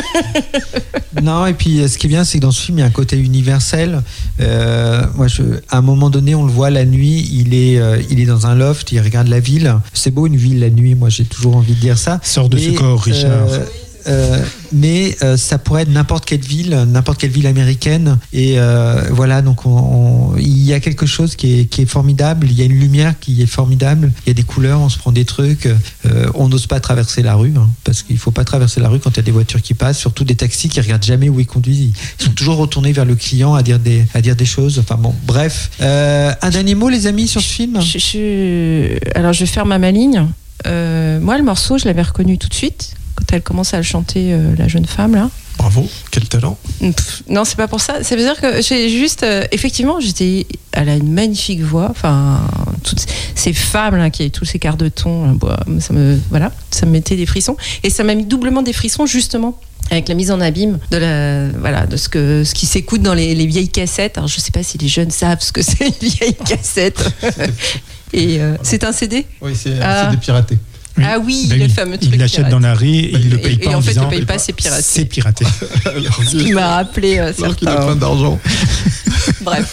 Non, et puis ce qui est bien, c'est que dans ce film, il y a un côté universel. Euh, moi, je, à un moment donné, on le voit la nuit, il est, euh, il est dans un loft, il regarde la ville. C'est beau, une ville la nuit, moi j'ai toujours envie de dire ça. Sors de mais, ce corps, Richard. Euh, Euh, mais euh, ça pourrait être n'importe quelle ville, n'importe quelle ville américaine. Et euh, voilà, donc on, on, il y a quelque chose qui est, qui est formidable. Il y a une lumière qui est formidable. Il y a des couleurs, on se prend des trucs. Euh, on n'ose pas traverser la rue, hein, parce qu'il ne faut pas traverser la rue quand il y a des voitures qui passent, surtout des taxis qui ne regardent jamais où ils conduisent. Ils sont toujours retournés vers le client à dire des, à dire des choses. Enfin bon, bref. Euh, un dernier mot, les amis, sur ce film ? je, je... Alors, je vais faire ma maligne. Euh, moi, le morceau, je l'avais reconnu tout de suite. Quand elle commence à le chanter, euh, la jeune femme là. Bravo, quel talent. Pff, non, c'est pas pour ça. Ça veut dire que j'ai juste, euh, effectivement, j'étais, elle a une magnifique voix. Enfin, toutes ces femmes là qui avaient tous ces quarts de ton, bah, ça me, voilà, ça me mettait des frissons. Et ça m'a mis doublement des frissons justement avec la mise en abîme de la, voilà, de ce que, ce qui s'écoute dans les, les vieilles cassettes. Alors, je sais pas si les jeunes savent ce que c'est une vieille cassette. Et euh, c'est un C D. Oui, c'est un ah. C D piraté. Oui. Ah oui, ben le oui. fameux truc. Il l'achète dans la rue et il ne le paye et, pas et en, en fait, disant, il ne paye pas, c'est piraté. C'est piraté. Ce qui m'a rappelé euh, alors qu'il a plein d'argent. Bref.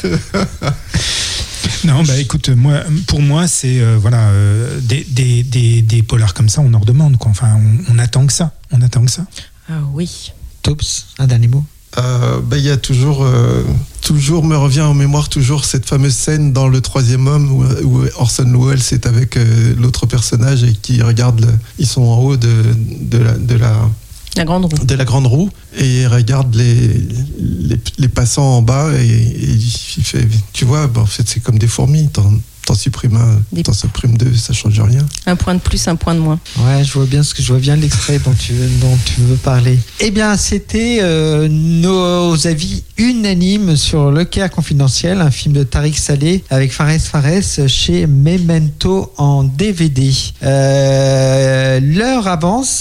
Non, bah écoute, moi, pour moi, c'est euh, voilà, euh, des, des, des, des polars comme ça, on en redemande, quoi. Enfin, on, on attend que ça. On attend que ça. Ah oui. Tops, un dernier mot. Euh, bah, y a toujours, euh, toujours me revient en mémoire toujours cette fameuse scène dans Le Troisième Homme où, où Orson Welles est avec euh, l'autre personnage et qui regarde, le, ils sont en haut de, de, la, de, la, la grande roue. de la grande roue et il regarde les, les, les passants en bas et, et il fait, tu vois, bah, en fait c'est comme des fourmis, t'en, T'en supprimes un, Des- t'en supprimes deux, ça change rien. Un point de plus, un point de moins. Ouais, je vois bien ce que je vois bien l'extrait dont tu dont tu veux parler. Eh bien, c'était euh, nos avis unanimes sur Le Caire confidentiel, un film de Tariq Saleh avec Fares Fares chez Memento en D V D. Euh, l'heure avance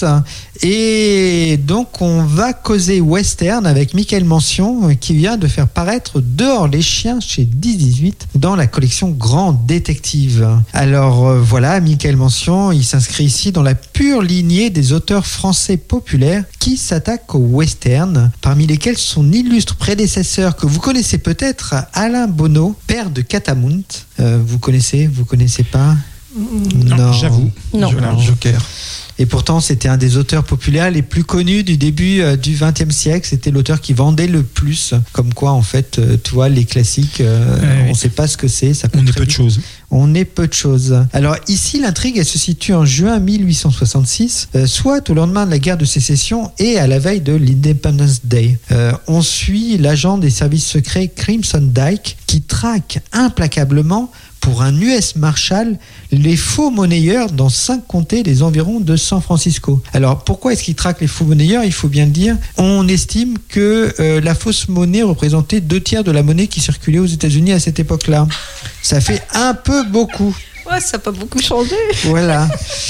et donc on va causer western avec Michael Mention qui vient de faire paraître Dehors les chiens chez dix dix-huit dans la collection Grand Détective. Alors euh, voilà, Michael Mention, il s'inscrit ici dans la pure lignée des auteurs français populaires qui s'attaquent au western, parmi lesquels son illustre prédécesseur que vous connaissez peut-être, Alain Bonneau, père de Catamount. Euh, vous connaissez, vous connaissez pas? Non, j'avoue. Non. Je- Non. Joker. Et pourtant, c'était un des auteurs populaires les plus connus du début euh, du vingtième siècle. C'était l'auteur qui vendait le plus. Comme quoi, en fait, euh, tu vois, les classiques, euh, Ouais, on ne oui. sait pas ce que c'est. Ça peut On est très peu de vite- choses. On est peu de choses. Alors ici, l'intrigue, elle se situe en juin mille huit cent soixante-six, euh, soit au lendemain de la guerre de sécession et à la veille de l'Independence Day. Euh, on suit l'agent des services secrets Crimson Dyke qui traque implacablement pour un U S Marshal les faux monnayeurs dans cinq comtés des environs de San Francisco. Alors pourquoi est-ce qu'il traque les faux monnayeurs? Il faut bien le dire. On estime que euh, la fausse monnaie représentait deux tiers de la monnaie qui circulait aux États-Unis à cette époque-là. Ça fait un peu beaucoup. Ouais, ça n'a pas beaucoup changé. Voilà.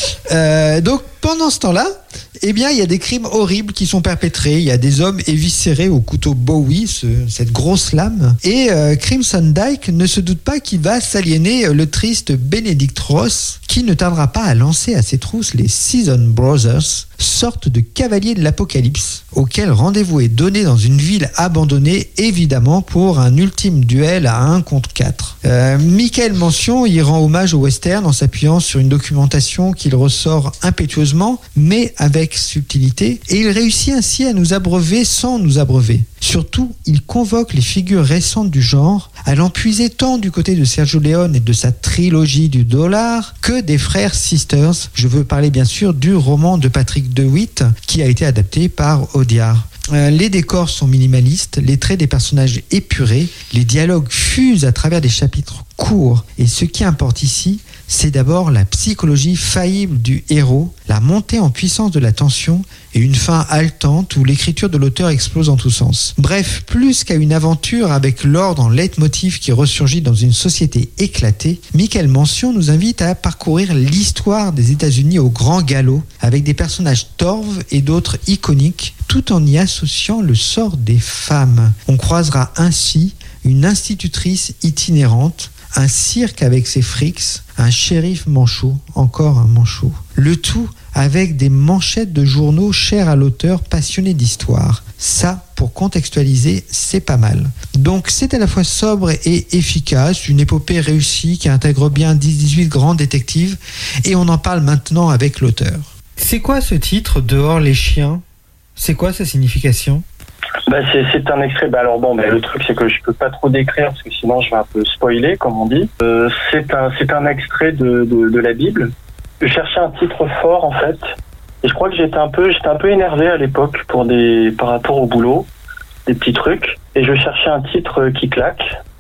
Euh, donc pendant ce temps-là, eh bien, il y a des crimes horribles qui sont perpétrés. Il y a des hommes éviscérés au couteau Bowie, ce- cette grosse lame. Et euh, Crimson Dyke ne se doute pas qu'il va s'aliéner le triste Benedict Ross, qui ne tardera pas à lancer à ses trousses les Season Brothers, sorte de cavaliers de l'apocalypse, auquel rendez-vous est donné dans une ville abandonnée, évidemment pour un ultime duel à un contre quatre. Euh, Michael Mention y rend hommage au western en s'appuyant sur une documentation qu'il ressort impétueusement, mais avec subtilité, et il réussit ainsi à nous abreuver sans nous abreuver. Surtout, il convoque les figures récentes du genre, allant puiser tant du côté de Sergio Leone et de sa trilogie du dollar que des frères Sisters. Je veux parler bien sûr du roman de Patrick DeWitt qui a été adapté par Audiard. Euh, les décors sont minimalistes, les traits des personnages épurés, les dialogues fusent à travers des chapitres courts. Et ce qui importe ici, c'est d'abord la psychologie faillible du héros, la montée en puissance de la tension et une fin haletante où l'écriture de l'auteur explose en tous sens. Bref, plus qu'à une aventure avec l'ordre en leitmotiv qui ressurgit dans une société éclatée, Michael Mention nous invite à parcourir l'histoire des États-Unis au grand galop avec des personnages torves et d'autres iconiques, tout en y associant le sort des femmes. On croisera ainsi une institutrice itinérante, un cirque avec ses frics, un shérif manchot, encore un manchot. Le tout avec des manchettes de journaux chers à l'auteur passionné d'histoire. Ça, pour contextualiser, c'est pas mal. Donc c'est à la fois sobre et efficace, une épopée réussie qui intègre bien dix dix-huit grands détectives, et on en parle maintenant avec l'auteur. C'est quoi ce titre, Dehors les chiens? C'est quoi sa signification? Bah c'est, c'est un extrait. Bah alors bon, bah le truc c'est que je peux pas trop décrire parce que sinon je vais un peu spoiler, comme on dit. Euh, c'est un c'est un extrait de, de de la Bible. Je cherchais un titre fort en fait, et je crois que j'étais un peu j'étais un peu énervé à l'époque pour des par rapport au boulot, des petits trucs, et je cherchais un titre qui claque.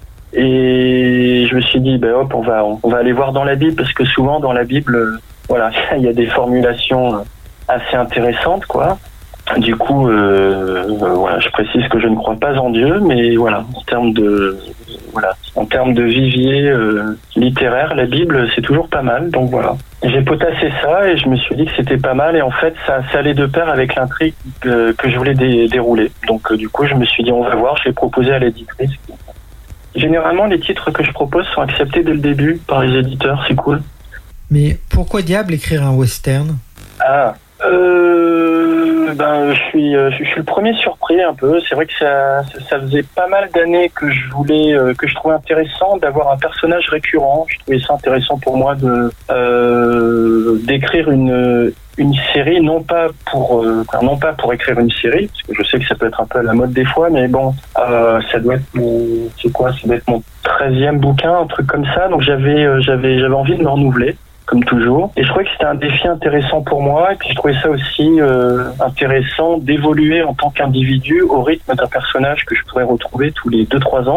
Et je me suis dit, bah hop, on va on va aller voir dans la Bible parce que souvent dans la Bible, euh, voilà, il y a des formulations assez intéressantes quoi. Du coup, euh, euh, voilà, je précise que je ne crois pas en Dieu, mais voilà, en termes de, voilà, en termes de vivier euh, littéraire, la Bible c'est toujours pas mal. Donc voilà, j'ai potassé ça et je me suis dit que c'était pas mal. Et en fait, ça, ça allait de pair avec l'intrigue que, que je voulais dé, dérouler. Donc euh, du coup, je me suis dit on va voir. Je l'ai proposé à l'éditrice. Généralement, les titres que je propose sont acceptés dès le début par les éditeurs. C'est cool. Mais pourquoi diable écrire un western? Ah. Euh, ben, je suis, je suis le premier surpris un peu. C'est vrai que ça, ça faisait pas mal d'années que je voulais, que je trouvais intéressant d'avoir un personnage récurrent. Je trouvais ça intéressant pour moi de euh, d'écrire une une série, non pas pour euh, non pas pour écrire une série, parce que je sais que ça peut être un peu à la mode des fois, mais bon, euh, ça doit être mon, c'est quoi, ça doit être mon treizième bouquin, un truc comme ça. Donc j'avais, euh, j'avais, j'avais envie de me renouveler, comme toujours. Et je trouvais que c'était un défi intéressant pour moi, et puis je trouvais ça aussi euh, intéressant d'évoluer en tant qu'individu au rythme d'un personnage que je pourrais retrouver tous les deux trois ans.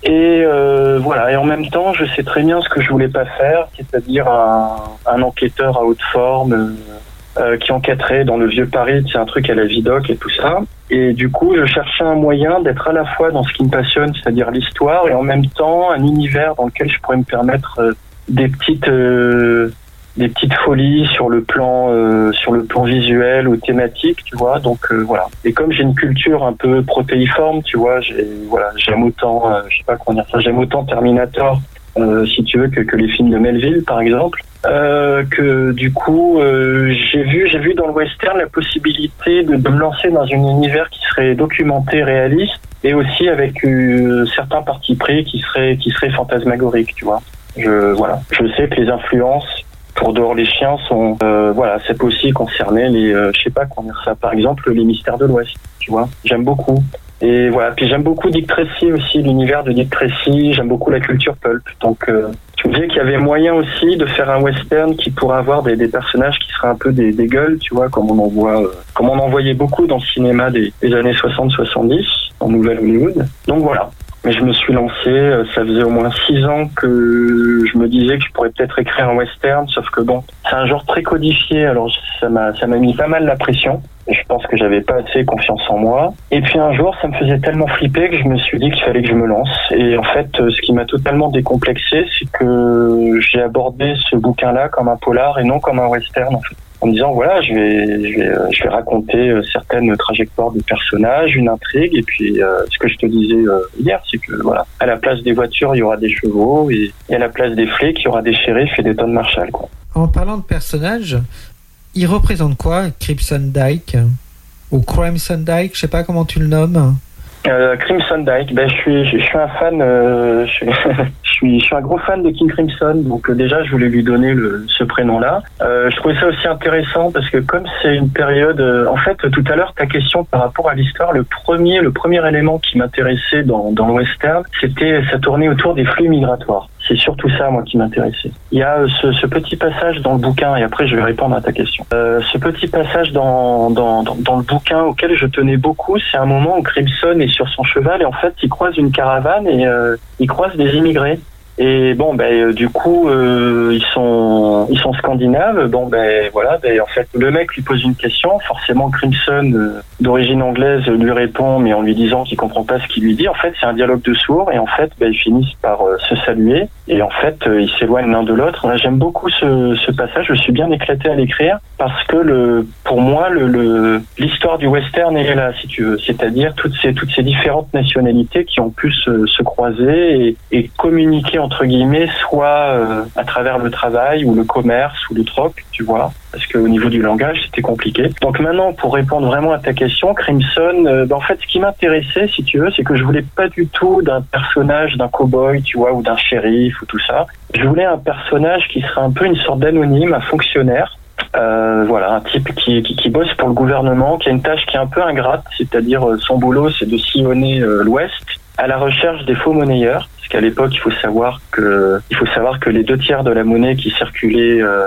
Et euh, voilà. Et en même temps, je sais très bien ce que je voulais pas faire, c'est-à-dire un, un enquêteur à haute forme euh, euh, qui enquêterait dans le vieux Paris, c'est un truc à la Vidocq et tout ça. Et du coup, je cherchais un moyen d'être à la fois dans ce qui me passionne, c'est-à-dire l'histoire, et en même temps un univers dans lequel je pourrais me permettre euh, des petites euh, des petites folies sur le plan euh, sur le plan visuel ou thématique, tu vois. Donc euh, voilà. Et comme j'ai une culture un peu protéiforme, tu vois, j'ai voilà, j'aime autant euh, je sais pas comment dire ça, j'aime autant Terminator euh, si tu veux que, que les films de Melville par exemple. Euh, que du coup euh, j'ai vu j'ai vu dans le western la possibilité de, de me lancer dans un univers qui serait documenté, réaliste, et aussi avec euh, certains partis pris qui seraient qui seraient fantasmagoriques, tu vois. Je voilà, je sais que les influences pour Dehors les chiens sont euh, voilà, ça peut aussi concerner les euh, je sais pas comment dire ça, par exemple les Mystères de l'Ouest, tu vois. J'aime beaucoup. Et voilà, puis j'aime beaucoup Dick Tracy aussi, l'univers de Dick Tracy, j'aime beaucoup la culture pulp. Donc euh, je me disais qu'il y avait moyen aussi de faire un western qui pourrait avoir des, des personnages qui seraient un peu des, des gueules, tu vois, comme on en voit, euh, comme on en voyait beaucoup dans le cinéma des, des années soixante soixante-dix, en Nouvelle Hollywood. Donc voilà. Mais je me suis lancé, ça faisait au moins six ans que je me disais que je pourrais peut-être écrire un western, sauf que bon, c'est un genre très codifié, alors ça m'a, ça m'a mis pas mal la pression. Je pense que j'avais pas assez confiance en moi. Et puis un jour, ça me faisait tellement flipper que je me suis dit qu'il fallait que je me lance. Et en fait, ce qui m'a totalement décomplexé, c'est que j'ai abordé ce bouquin-là comme un polar et non comme un western, en fait. En me disant, voilà, je vais, je vais, je vais raconter certaines trajectoires de personnages, une intrigue, et puis euh, ce que je te disais euh, hier, c'est que voilà, à la place des voitures, il y aura des chevaux, et, et à la place des flics, il y aura des shérifs et des tonnes Marshall, quoi. En parlant de personnages, il représente quoi, Crimson Dyke ou Crimson Dyke, je sais pas comment tu le nommes. Euh, Crimson Dyke, ben je suis, je, je suis un fan, euh, je, suis, je suis, je suis un gros fan de King Crimson, donc euh, déjà je voulais lui donner le, ce prénom-là. Euh, je trouvais ça aussi intéressant parce que comme c'est une période, euh, en fait, tout à l'heure ta question par rapport à l'histoire, le premier, le premier élément qui m'intéressait dans, dans le western, c'était ça tournait autour des flux migratoires. C'est surtout ça, moi, qui m'intéressait. Il y a ce, ce petit passage dans le bouquin, et après je vais répondre à ta question. Euh, ce petit passage dans, dans, dans, dans le bouquin auquel je tenais beaucoup, c'est un moment où Crimson est sur son cheval et en fait, il croise une caravane et euh, il croise des immigrés. Et bon, ben du coup, euh, ils sont ils sont scandinaves. Bon, ben voilà, ben en fait, le mec lui pose une question. Forcément, Crimson, euh, d'origine anglaise, lui répond, mais en lui disant qu'il comprend pas ce qu'il lui dit. En fait, c'est un dialogue de sourds, et en fait, ben ils finissent par euh, se saluer. Et en fait, euh, ils s'éloignent l'un de l'autre. Là, j'aime beaucoup ce, ce passage. Je suis bien éclaté à l'écrire parce que le, pour moi, le, le l'histoire du western est là, si tu veux. C'est-à-dire toutes ces toutes ces différentes nationalités qui ont pu se, se croiser et, et communiquer entre guillemets, soit euh, à travers le travail ou le commerce ou le troc, tu vois, parce qu'au niveau du langage, c'était compliqué. Donc maintenant, pour répondre vraiment à ta question, Crimson, euh, ben en fait, ce qui m'intéressait, si tu veux, c'est que je voulais pas du tout d'un personnage, d'un cow-boy, tu vois, ou d'un shérif ou tout ça. Je voulais un personnage qui serait un peu une sorte d'anonyme, un fonctionnaire. Euh, voilà, un type qui, qui, qui bosse pour le gouvernement, qui a une tâche qui est un peu ingrate, c'est-à-dire euh, son boulot, c'est de sillonner euh, l'Ouest à la recherche des faux monnayeurs. Parce qu'à l'époque, il faut savoir que il faut savoir que les deux tiers de la monnaie qui circulait euh,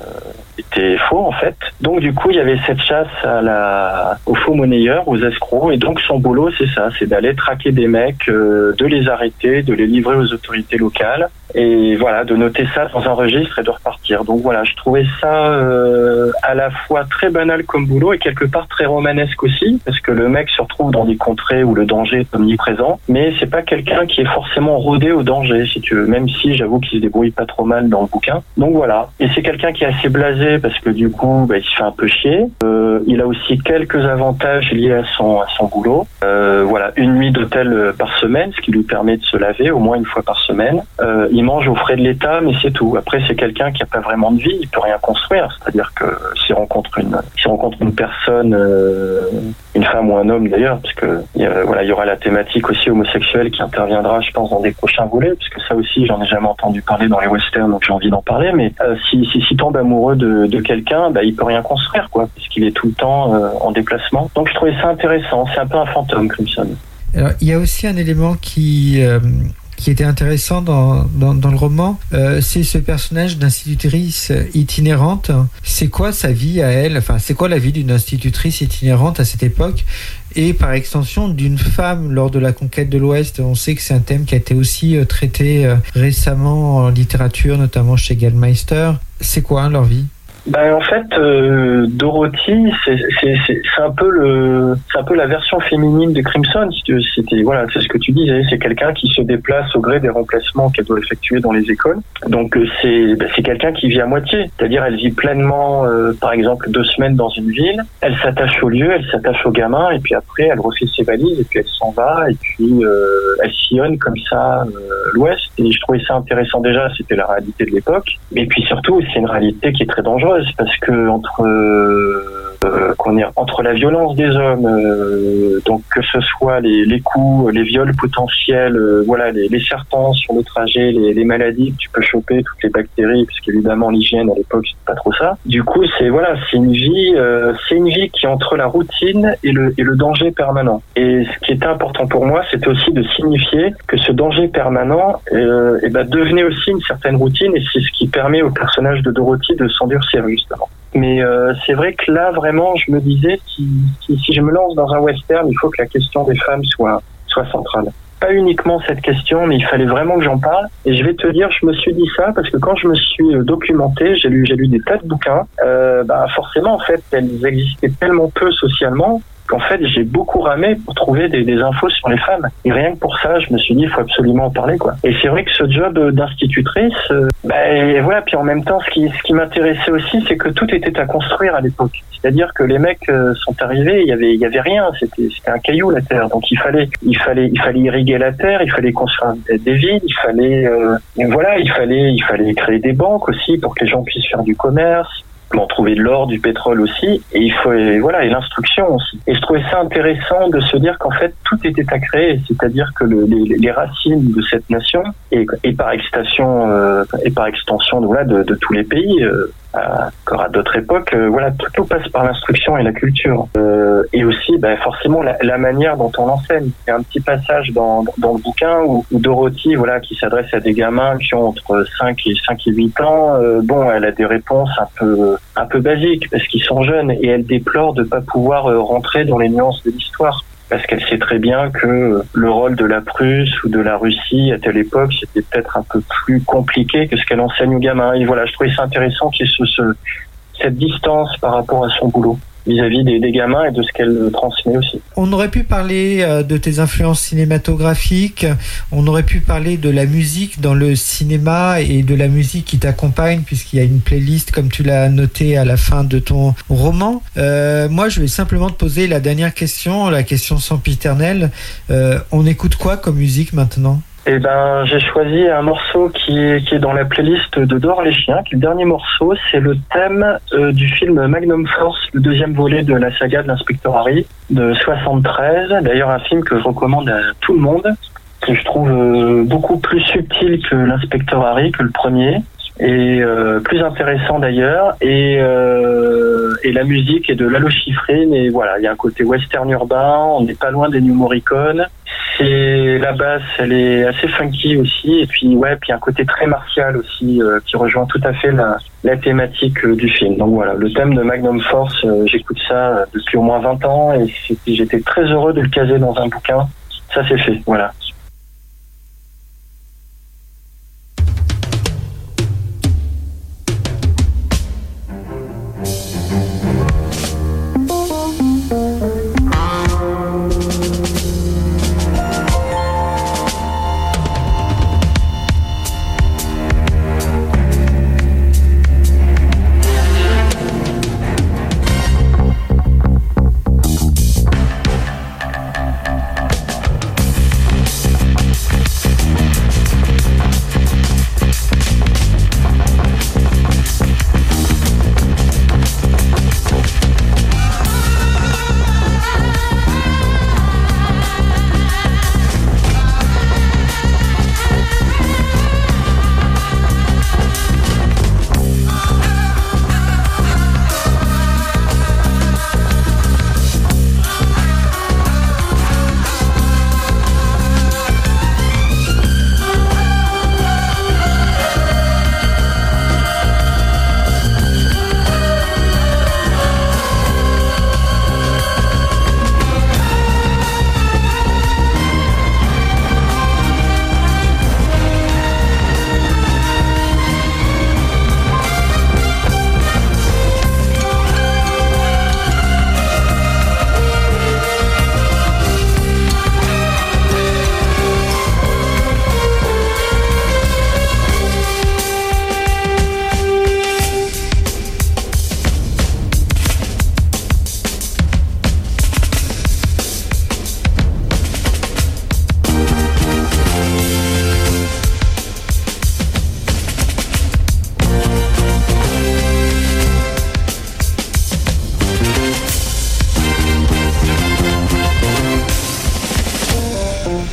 étaient faux en fait. Donc du coup, il y avait cette chasse à la aux faux monnayeurs, aux escrocs, et donc son boulot, c'est ça, c'est d'aller traquer des mecs, euh, de les arrêter, de les livrer aux autorités locales, et voilà, de noter ça dans un registre et de repartir. Donc voilà, je trouvais ça euh, à la fois très banal comme boulot et quelque part très romanesque aussi, parce que le mec se retrouve dans des contrées où le danger est omniprésent, mais c'est pas quelqu'un qui est forcément rodé au danger, si tu veux, même si j'avoue qu'il se débrouille pas trop mal dans le bouquin. Donc voilà, et c'est quelqu'un qui est assez blasé parce que du coup, bah, il se fait un peu chier. Euh, il a aussi quelques avantages liés à son à son boulot. Euh, voilà, une nuit d'hôtel par semaine, ce qui lui permet de se laver au moins une fois par semaine. Euh, il mange aux frais de l'État, mais c'est tout. Après, c'est quelqu'un qui a pas vraiment de vie, il peut rien construire. C'est-à-dire que s'il rencontre une, s'il rencontre une personne, euh, une femme ou un homme d'ailleurs, parce que il y a, voilà, il y aura la thématique aussi homosexuelle qui interviendra, je pense, dans des prochains volets, parce que ça aussi, j'en ai jamais entendu parler dans les westerns, donc j'ai envie d'en parler. Mais euh, si, si, si tombe amoureux de, de quelqu'un, bah, il peut rien construire, quoi, parce qu'il est tout le temps euh, en déplacement. Donc je trouvais ça intéressant. C'est un peu un fantôme, Crimson. Alors, il y a aussi un élément qui euh, qui était intéressant dans, dans, dans le roman, euh, c'est ce personnage d'institutrice itinérante. C'est quoi sa vie à elle ? Enfin, c'est quoi la vie d'une institutrice itinérante à cette époque ? et par extension d'une femme lors de la conquête de l'Ouest. On sait que c'est un thème qui a été aussi euh, traité euh, récemment en littérature, notamment chez Gallmeister. C'est quoi hein, leur vie ? Ben, en fait, euh, Dorothy, c'est, c'est, c'est, c'est un peu le, c'est un peu la version féminine de Crimson. C'était, voilà, c'est ce que tu disais. C'est quelqu'un qui se déplace au gré des remplacements qu'elle doit effectuer dans les écoles. Donc, c'est, ben, c'est quelqu'un qui vit à moitié. C'est-à-dire, elle vit pleinement, euh, par exemple, deux semaines dans une ville. Elle s'attache au lieu, elle s'attache aux gamins, et puis après, elle refait ses valises, et puis elle s'en va, et puis euh, elle sillonne comme ça euh, l'Ouest. Et je trouvais ça intéressant déjà. C'était la réalité de l'époque. Et puis surtout, c'est une réalité qui est très dangereuse. Parce que entre euh, euh, qu'on est entre la violence des hommes, euh, donc que ce soit les, les coups, les viols potentiels, euh, voilà, les, les serpents sur le trajet, les, les maladies que tu peux choper, toutes les bactéries, parce qu'évidemment l'hygiène à l'époque c'est pas trop ça. Du coup, c'est voilà, c'est une vie, euh, c'est une vie qui est entre la routine et le et le danger permanent. Et ce qui était important pour moi, c'était aussi de signifier que ce danger permanent, euh, et ben devenait aussi une certaine routine, et c'est ce qui permet au personnage de Dorothy de s'endurcir justement. Mais euh, c'est vrai que là, vraiment, je me disais, si, si, si je me lance dans un western, il faut que la question des femmes soit, soit centrale. Pas uniquement cette question, mais il fallait vraiment que j'en parle. Et je vais te dire, je me suis dit ça parce que quand je me suis documenté, j'ai lu, j'ai lu des tas de bouquins. Euh, bah forcément, en fait, elles existaient tellement peu socialement qu'en fait, j'ai beaucoup ramé pour trouver des, des infos sur les femmes. Et rien que pour ça, je me suis dit, il faut absolument en parler, quoi. Et c'est vrai que ce job d'institutrice, euh, bah, et voilà, puis en même temps, ce qui, ce qui m'intéressait aussi, c'est que tout était à construire à l'époque. C'est-à-dire que les mecs euh, sont arrivés, il y avait, il y avait rien, c'était, c'était un caillou, la terre. Donc il fallait, il fallait, il fallait irriguer la terre, il fallait construire des villes, il fallait, euh, voilà, il fallait, il fallait créer des banques aussi pour que les gens puissent faire du commerce. Bon, trouver de l'or, du pétrole aussi, et il faut, et voilà, et l'instruction aussi. Et je trouvais ça intéressant de se dire qu'en fait tout était à créer, c'est-à-dire que le, les, les racines de cette nation et, et par extension, euh, et par extension, de, voilà, de, de tous les pays. Euh, encore à d'autres époques, euh, voilà, tout, tout passe par l'instruction et la culture. Euh, et aussi, ben, forcément, la, la manière dont on enseigne. Il y a un petit passage dans, dans le bouquin où, où Dorothy, voilà, qui s'adresse à des gamins qui ont entre cinq et huit ans, euh, bon, elle a des réponses un peu, un peu basiques parce qu'ils sont jeunes et elle déplore de pas pouvoir euh, rentrer dans les nuances de l'histoire. Parce qu'elle sait très bien que le rôle de la Prusse ou de la Russie à telle époque, c'était peut-être un peu plus compliqué que ce qu'elle enseigne aux gamins. Et voilà, je trouvais ça intéressant qu'il y ait ce, ce, cette distance par rapport à son boulot vis-à-vis des, des gamins et de ce qu'elle transmet aussi. On aurait pu parler de tes influences cinématographiques, on aurait pu parler de la musique dans le cinéma et de la musique qui t'accompagne, puisqu'il y a une playlist, comme tu l'as noté à la fin de ton roman. Euh, moi, je vais simplement te poser la dernière question, la question sempiternelle. Euh, on écoute quoi comme musique maintenant ? Eh ben, j'ai choisi un morceau qui est, qui est dans la playlist de Dehors les chiens, qui est le dernier morceau. C'est le thème euh, du film Magnum Force, le deuxième volet de la saga de l'inspecteur Harry, de soixante-treize. D'ailleurs, un film que je recommande à tout le monde, que je trouve euh, beaucoup plus subtil que l'inspecteur Harry, que le premier, et euh, plus intéressant d'ailleurs. Et, euh, et la musique est de Lalo Schifrin, et voilà, il y a un côté western urbain, on n'est pas loin des New Morricone. Et la basse, elle est assez funky aussi, et puis ouais, puis un côté très martial aussi euh, qui rejoint tout à fait la, la thématique euh, du film. Donc voilà, le thème de Magnum Force, euh, j'écoute ça euh, depuis au moins vingt ans, et j'étais très heureux de le caser dans un bouquin. Ça c'est fait, voilà.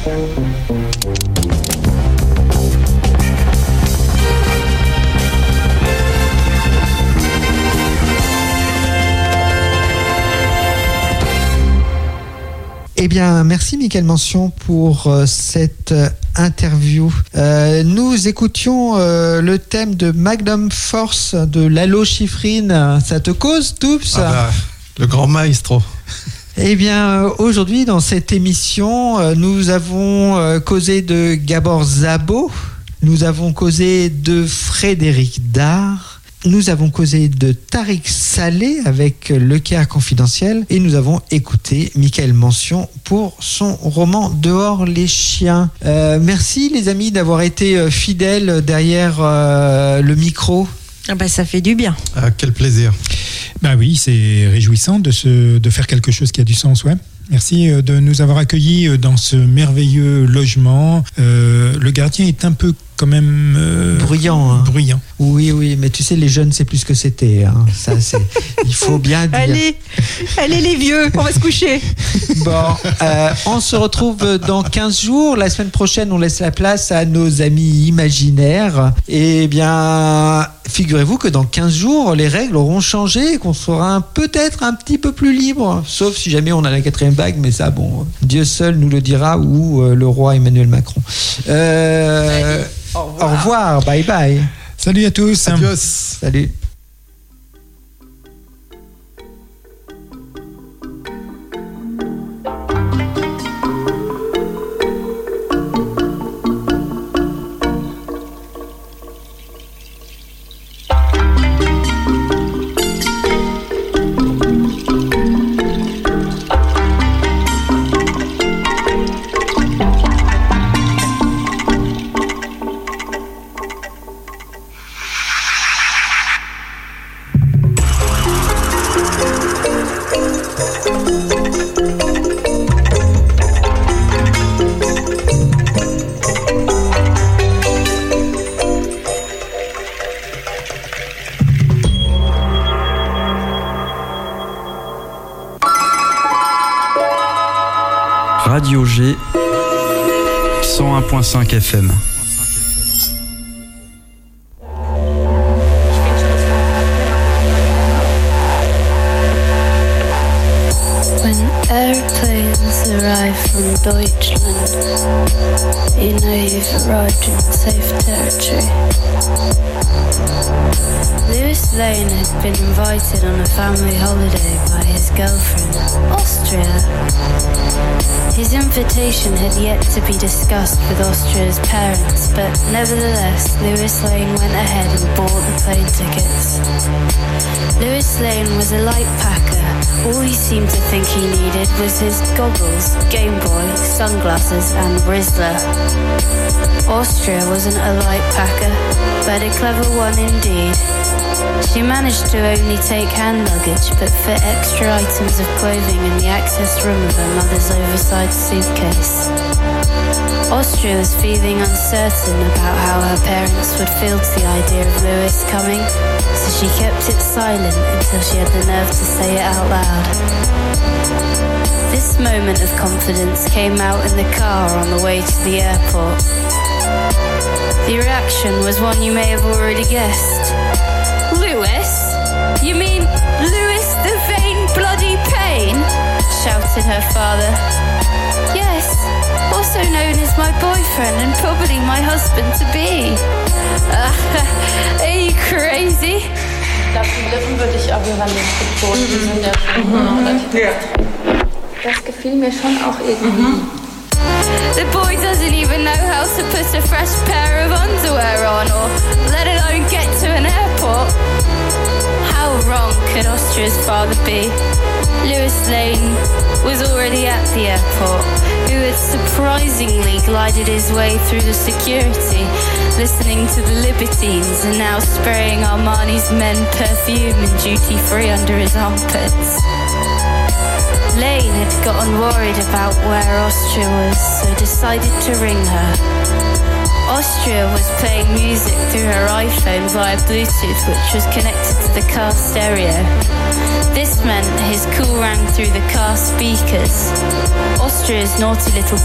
Eh bien, merci Mickaël Mention pour euh, cette euh, interview. Euh, nous écoutions euh, le thème de Magnum Force de Lalo Schifrin. Ça te cause, Toups? Ah bah, le grand maestro. Eh bien, aujourd'hui, dans cette émission, euh, nous avons euh, causé de Gabor Szabo, nous avons causé de Frédéric Dard, nous avons causé de Tariq Saleh avec Le Caire confidentiel et nous avons écouté Mickaël Mention pour son roman Dehors les chiens. Euh, merci les amis d'avoir été fidèles derrière euh, le micro. Ah bah, ça fait du bien. Ah, quel plaisir. Bah oui, c'est réjouissant de, se, de faire quelque chose qui a du sens, ouais. Merci de nous avoir accueillis dans ce merveilleux logement. Euh, le gardien est un peu quand même euh, bruyant. Hein. Bruyant. Oui, oui, mais tu sais, les jeunes, c'est plus ce que c'était. Hein. Ça, c'est, il faut bien dire. Allez, allez les vieux, on va se coucher. Bon, euh, on se retrouve dans quinze jours. La semaine prochaine, on laisse la place à nos amis imaginaires. Eh bien, figurez-vous que dans quinze jours, les règles auront changé et qu'on sera peut-être un petit peu plus libre. Sauf si jamais on a la quatrième vague, mais ça, bon, Dieu seul nous le dira, ou euh, le roi Emmanuel Macron. Euh, au revoir. Au revoir, bye bye. Salut à tous. Adios. Salut. Radio G, cent un point cinq F M. When airplanes arrive from Deutschland, you know you've arrived in safe territory. Lewis Lane had been invited on a family holiday by his girlfriend, Austria. His invitation had yet to be discussed with Austria's parents, but nevertheless, Lewis Lane went ahead and bought the plane tickets. Lewis Lane was a light packer. All he seemed to think he needed was his goggles, Game Boy, sunglasses and Rizzler. Austria wasn't a light packer, but a clever one indeed. She managed to only take hand luggage, but fit extra items of clothing in the access room of her mother's oversized suitcase. Austria was feeling uncertain about how her parents would feel to the idea of Lewis coming, so she kept it silent until she had the nerve to say it out loud. This moment of confidence came out in the car on the way to the airport. The reaction was one you may have already guessed. Lewis? You mean Lewis the Vain Bloody Pain? Shouted her father. Yes, also known as my boyfriend and probably my husband-to-be. Uh, are you crazy? Ich glaube, die Lippen würde ich auch über den Skription, die sind ja schon relativ. Ja. Das gefiel mir schon auch irgendwie. The boy doesn't even know how to put a fresh pair of underwear on, or let alone get to an airport. How wrong could Austria's father be? Lewis Lane was already at the airport, who had surprisingly glided his way through the security, listening to the Libertines and now spraying Armani's men perfume and duty-free under his armpits. Lane had gotten worried about where Austria was, so decided to ring her. Austria was playing music through her iPhone via Bluetooth, which was connected to the car stereo. This meant his call rang through the car speakers. Austria's naughty little